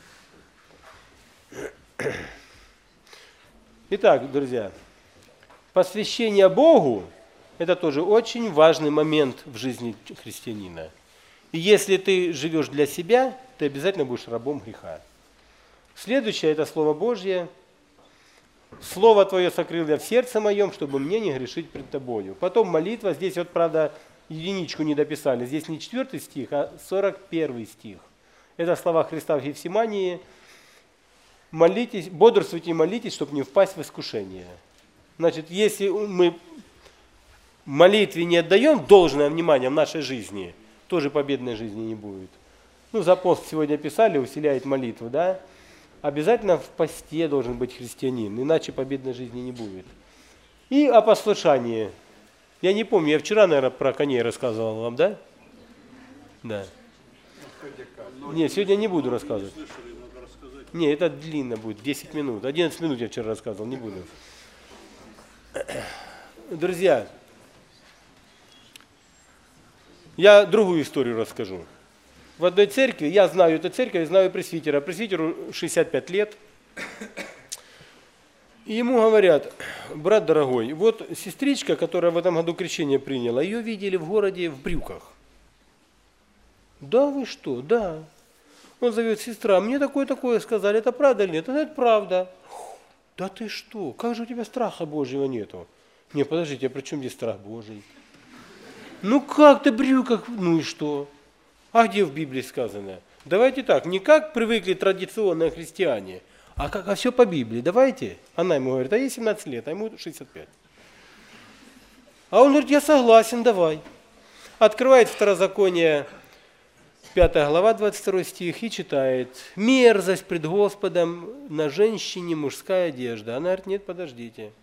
Итак, друзья, посвящение Богу – это тоже очень важный момент в жизни христианина. И если ты живешь для себя, ты обязательно будешь рабом греха. Следующее – это Слово Божье. «Слово Твое сокрыл я в сердце моем, чтобы мне не грешить пред Тобою». Потом молитва. Здесь вот, правда, единичку не дописали. Здесь не четвертый стих, а сорок первый стих. Это слова Христа в Гефсимании. «Молитесь, бодрствуйте и молитесь, чтобы не впасть в искушение». Значит, если мы молитве не отдаем должное внимание в нашей жизни, тоже победной жизни не будет. Ну, за пост сегодня писали, усиляет молитву, да? Обязательно в посте должен быть христианин, иначе победной жизни не будет. И о послушании. Я не помню, я вчера, наверное, про коней рассказывал вам, да? Да. Нет, сегодня не буду рассказывать. Слышали, надо рассказать. Не, это длинно будет, десять минут. одиннадцать минут я вчера рассказывал, не буду. Друзья, я другую историю расскажу. В одной церкви, я знаю эту церковь, знаю пресвитера. Пресвитеру шестьдесят пять лет. И ему говорят, брат дорогой, вот сестричка, которая в этом году крещение приняла, ее видели в городе в брюках. Да вы что, да. Он зовет, сестра, мне такое-такое сказали, это правда или нет? Она говорит, правда. Да ты что, как же у тебя страха Божьего нету? Не, подождите, а при чем здесь страх Божий? Ну как ты в брюках, ну и что? А где в Библии сказано? Давайте так, не как привыкли традиционные христиане, а как, а все по Библии, давайте. Она ему говорит, а ей семнадцать лет, а ему шестьдесят пять. А он говорит, я согласен, давай. Открывает Второзаконие, пятая глава, двадцать второй стих, и читает. Мерзость пред Господом на женщине мужская одежда. Она говорит, нет, подождите.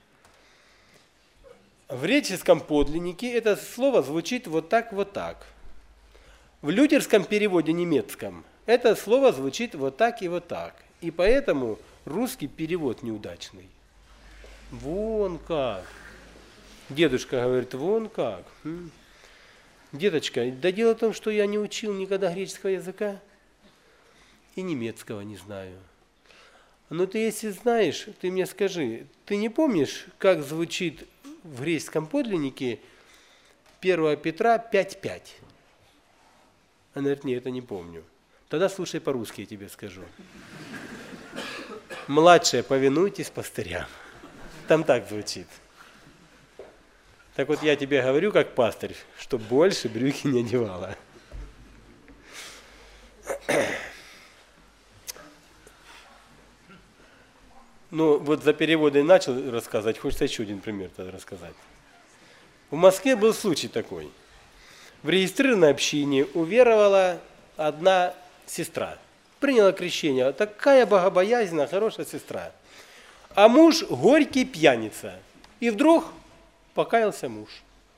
В греческом подлиннике это слово звучит вот так, вот так. В лютерском переводе немецком это слово звучит вот так и вот так. И поэтому русский перевод неудачный. Вон как. Дедушка говорит, вон как. М? Деточка, да дело в том, что я не учил никогда греческого языка и немецкого не знаю. Но ты если знаешь, ты мне скажи, ты не помнишь, как звучит в греческом подлиннике первое Петра пять пять? Она говорит, нет, это не помню. Тогда слушай по-русски, я тебе скажу. Младшие, повинуйтесь пастырям. Там так звучит. Так вот я тебе говорю, как пастырь, чтобы больше брюки не одевала. Ну, вот за переводы начал рассказывать, хочется еще один пример тогда рассказать. В Москве был случай такой. в регистрированной общине уверовала одна сестра. Приняла крещение. Такая богобоязненная, хорошая сестра. А муж горький пьяница. И вдруг покаялся муж.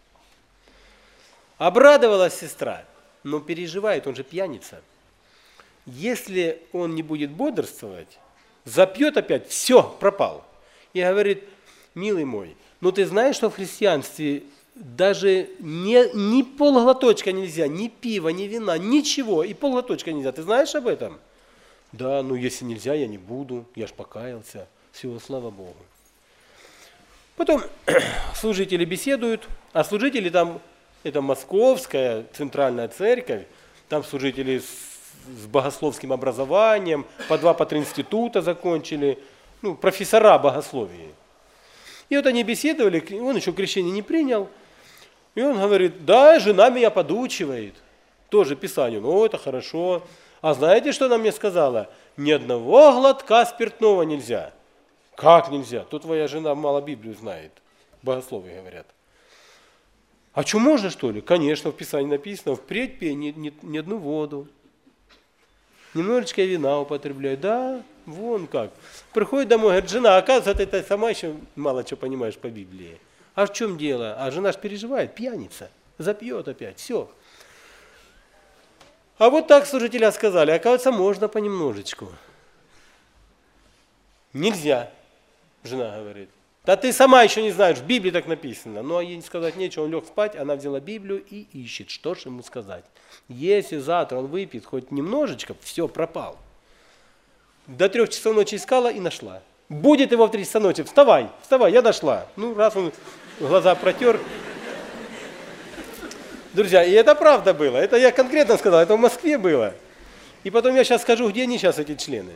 Обрадовалась сестра. Но переживает, он же пьяница. Если он не будет бодрствовать, запьет опять, все, пропал. И говорит: милый мой, ну ты знаешь, что в христианстве даже не, ни полглоточка нельзя, ни пива, ни вина, ничего, и полглоточка нельзя. Ты знаешь об этом? Да, ну если нельзя, я не буду, я ж покаялся. Все, слава Богу. Потом служители беседуют, а служители там, это Московская центральная церковь, там служители с, с богословским образованием, по два, по три института закончили, ну, профессора богословия. И вот они беседовали, он еще крещение не принял, и он говорит: да, жена меня подучивает, тоже Писанию, ну это хорошо. А знаете, что она мне сказала? Ни одного глотка спиртного нельзя. Как нельзя? Тут твоя жена мало Библию знает, богословы говорят. А что, можно что ли? Конечно, в Писании написано: впредь пей ни, ни, ни одну воду. Немножечко вина употребляй. Да, вон как. Приходит домой, говорит: жена, оказывается, ты сама еще мало чего понимаешь по Библии. А в чем дело? А жена ж переживает, пьяница, запьет опять, все. А вот так служителя сказали: оказывается, можно понемножечку. Нельзя, жена говорит. Да ты сама еще не знаешь, в Библии так написано. Ну, а ей сказать нечего, он лег спать, она взяла Библию и ищет, что же ему сказать. Если завтра он выпьет хоть немножечко, все, пропал. До трех часов ночи искала и нашла. Будет его в три часа ночи: вставай, вставай, я дошла. Ну, раз он глаза протер. Друзья, и это правда было, это я конкретно сказал, это в Москве было. И потом я сейчас скажу, где они сейчас, эти члены.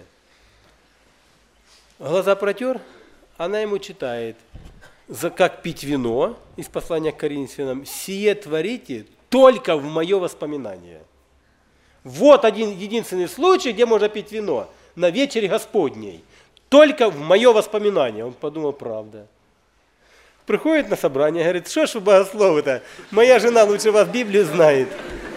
Глаза протер, она ему читает: за как пить вино, из послания к Коринфянам: сие творите только в мое воспоминание. Вот один единственный случай, где можно пить вино: на вечере Господней. Только в мое воспоминание. Он подумал: правда. Приходит на собрание, говорит: что ж вы богословы-то, моя жена лучше вас Библию знает.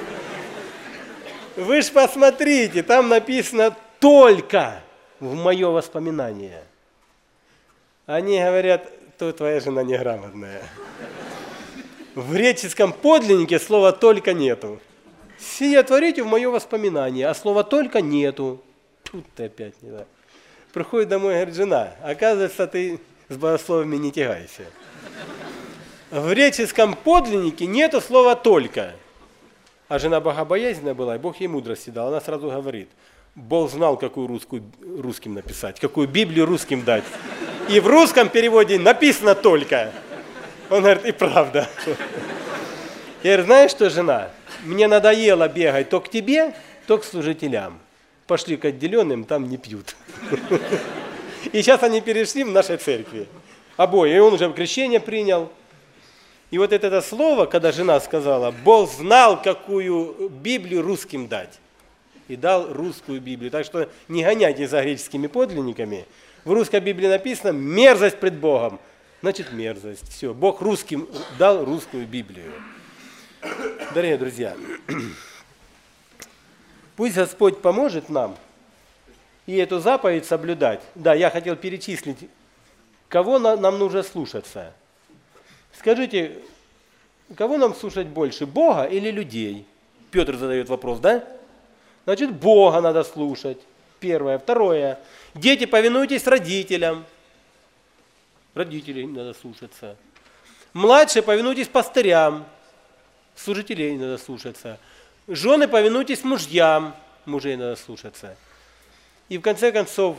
Вы ж посмотрите, там написано только в мое воспоминание. Они говорят: то твоя жена неграмотная. В греческом подлиннике слова «только» нету. Сие творите в мое воспоминание, а слова «только» нету. Тут ты опять не так. Приходит домой, говорит: жена, оказывается, ты с богословами не тягайся. В греческом подлиннике нету слова «только». А жена богобоязненная была, и Бог ей мудрости дал. Она сразу говорит: Бог знал, какую русскую, русским написать, какую Библию русским дать. И в русском переводе написано «только». Он говорит: и правда. Я говорю: знаешь что, жена, мне надоело бегать то к тебе, то к служителям. Пошли к отделенным, там не пьют. И сейчас они перешли в нашей церкви. Обои. И он уже крещение принял. И вот это, это слово, когда жена сказала: Бог знал, какую Библию русским дать. И дал русскую Библию. Так что не гоняйтесь за греческими подлинниками. В русской Библии написано: мерзость пред Богом. Значит, мерзость. Все. Бог русским дал русскую Библию. Дорогие друзья, пусть Господь поможет нам и эту заповедь соблюдать. Да, я хотел перечислить, кого нам нужно слушаться. Скажите, кого нам слушать больше, Бога или людей? Петр задает вопрос, да? Значит, Бога надо слушать. Первое. Второе. Дети, повинуйтесь родителям. Родителей надо слушаться. Младшие, повинуйтесь пастырям. Служителей надо слушаться. Жены, повинуйтесь мужьям. Мужей надо слушаться. И в конце концов,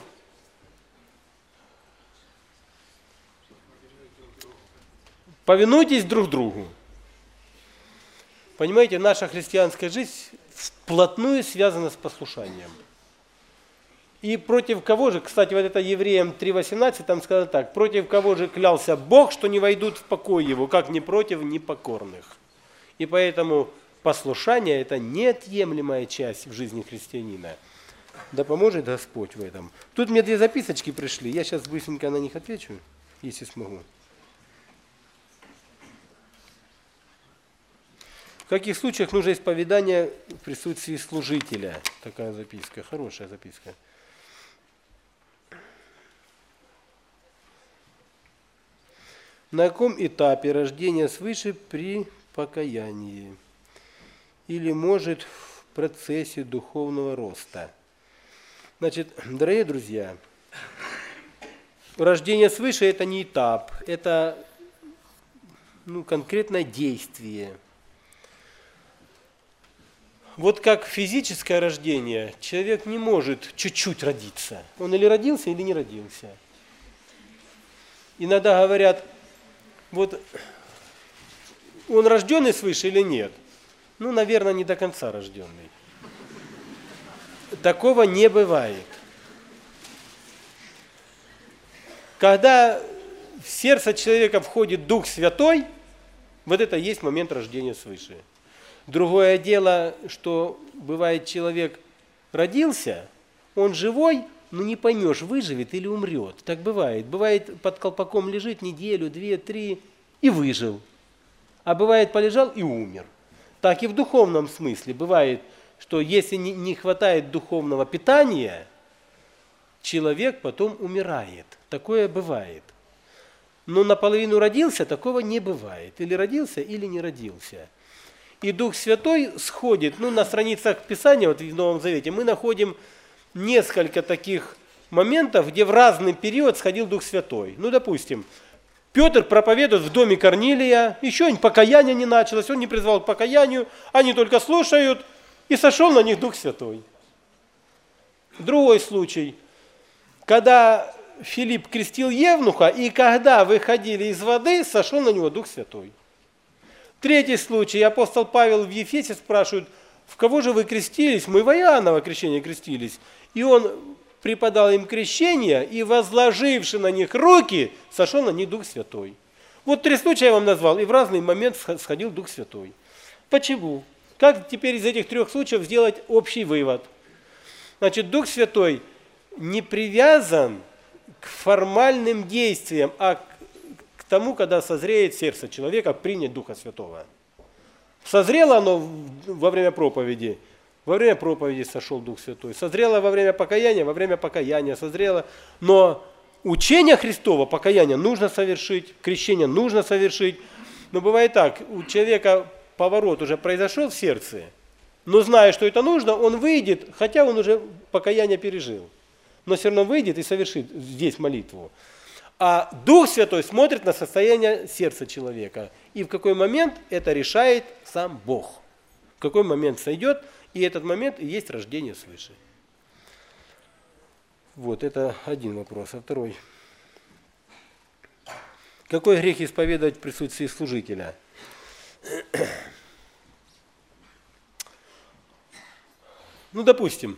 повинуйтесь друг другу. Понимаете, наша христианская жизнь вплотную связана с послушанием. И против кого же, кстати, вот это Евреям три восемнадцать, там сказано так: против кого же клялся Бог, что не войдут в покой его, как не против непокорных. И поэтому послушание – это неотъемлемая часть в жизни христианина. Да поможет Господь в этом. Тут мне две записочки пришли, я сейчас быстренько на них отвечу, если смогу. В каких случаях нужно исповедание в присутствии служителя? Такая записка, хорошая записка. На каком этапе рождения свыше при покаянии? Или, может, в процессе духовного роста? Значит, дорогие друзья, рождение свыше – это не этап, это ну, конкретное действие. Вот как физическое рождение, человек не может чуть-чуть родиться. Он или родился, или не родился. Иногда говорят, вот он рожденный свыше или нет? Ну, наверное, не до конца рожденный. Такого не бывает. Когда в сердце человека входит Дух Святой, вот это и есть момент рождения свыше. Другое дело, что бывает человек родился, он живой, но не поймешь, выживет или умрет. Так бывает. Бывает, под колпаком лежит неделю, две, три и выжил. А бывает, полежал и умер. Так и в духовном смысле. Бывает, что если не хватает духовного питания, человек потом умирает. Такое бывает. Но наполовину родился, такого не бывает. Или родился, или не родился. И Дух Святой сходит, ну, на страницах Писания, вот в Новом Завете, мы находим несколько таких моментов, где в разный период сходил Дух Святой. Ну, допустим, Петр проповедует в доме Корнилия, еще покаяние не началось, он не призвал к покаянию, они только слушают, и сошел на них Дух Святой. Другой случай, когда Филипп крестил Евнуха, и когда выходили из воды, сошел на него Дух Святой. Третий случай, апостол Павел в Ефесе спрашивает, в кого же вы крестились? Мы в Иоанново крещение крестились. И он преподал им крещение, и возложивши на них руки, сошел на них Дух Святой. Вот три случая я вам назвал, и в разный момент сходил Дух Святой. Почему? Как теперь из этих трех случаев сделать общий вывод? Значит, Дух Святой не привязан к формальным действиям, а к тому, когда созреет сердце человека принять Духа Святого. Созрело оно во время проповеди, во время проповеди сошел Дух Святой. Созрело во время покаяния, во время покаяния созрело. Но учение Христова, покаяние нужно совершить, крещение нужно совершить. Но бывает так, у человека поворот уже произошел в сердце, но зная, что это нужно, он выйдет, хотя он уже покаяние пережил. Но все равно выйдет и совершит здесь молитву. А Дух Святой смотрит на состояние сердца человека. И в какой момент это решает сам Бог. В какой момент сойдет, и этот момент и есть рождение свыше. Вот, это один вопрос. А второй. Какой грех исповедовать в присутствии служителя? Ну, допустим,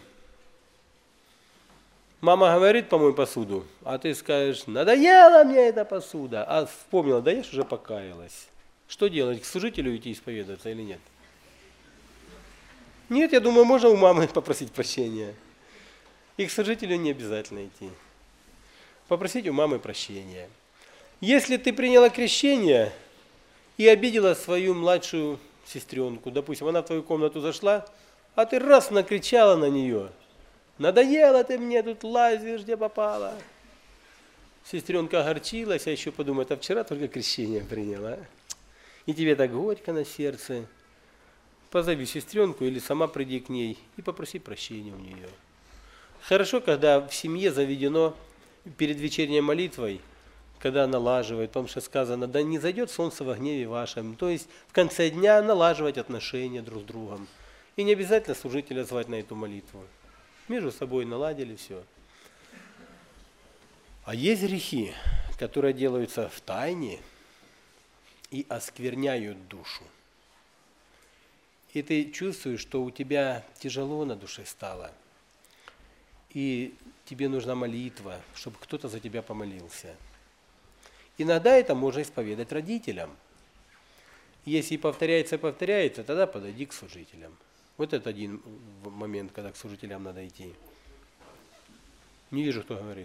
мама говорит, помой посуду, а ты скажешь, надоела мне эта посуда, а вспомнила, да я ж уже покаялась. Что делать, к служителю идти исповедоваться или нет? Нет, я думаю, можно у мамы попросить прощения. И к служителю не обязательно идти. Попросить у мамы прощения. Если ты приняла крещение и обидела свою младшую сестренку, допустим, она в твою комнату зашла, а ты раз накричала на нее, надоело ты мне тут лазишь, где попало. Сестренка огорчилась, а еще подумает, а вчера только крещение приняла. И тебе так горько на сердце. Позови сестренку или сама приди к ней и попроси прощения у нее. Хорошо, когда в семье заведено перед вечерней молитвой, когда налаживает, потому что сказано, да не зайдет солнце во гневе вашем. То есть в конце дня налаживать отношения друг с другом. И не обязательно служителя звать на эту молитву. Между собой наладили все. А есть грехи, которые делаются в тайне и оскверняют душу. И ты чувствуешь, что у тебя тяжело на душе стало. И тебе нужна молитва, чтобы кто-то за тебя помолился. Иногда это можно исповедать родителям. Если повторяется и повторяется, тогда подойди к служителям. Вот это один момент, когда к служителям надо идти. Не вижу, кто говорит.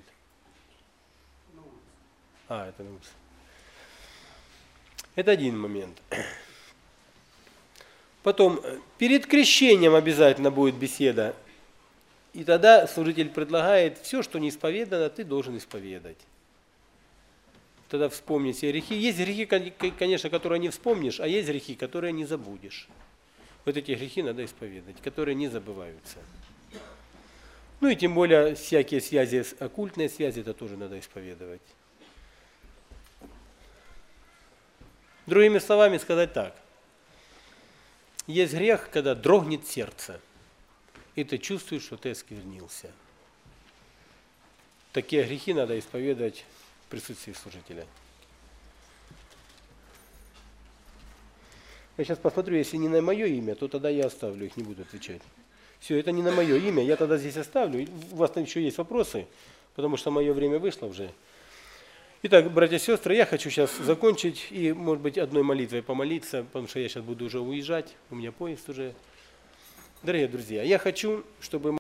А, это Это один момент. Потом, перед крещением обязательно будет беседа. И тогда служитель предлагает, все, что не исповедано, ты должен исповедать. Тогда вспомни все грехи. Есть грехи, конечно, которые не вспомнишь, а есть грехи, которые не забудешь. Вот эти грехи надо исповедать, которые не забываются. Ну и тем более всякие связи, оккультные связи, это тоже надо исповедовать. Другими словами сказать так. Есть грех, когда дрогнет сердце, и ты чувствуешь, что ты осквернился. Такие грехи надо исповедовать в присутствии служителя. Я сейчас посмотрю, если не на мое имя, то тогда я оставлю их, не буду отвечать. Все, это не на мое имя, я тогда здесь оставлю. У вас там еще есть вопросы, потому что мое время вышло уже. Итак, братья и сестры, я хочу сейчас закончить и, может быть, одной молитвой помолиться, потому что я сейчас буду уже уезжать, у меня поезд уже. Дорогие друзья, я хочу, чтобы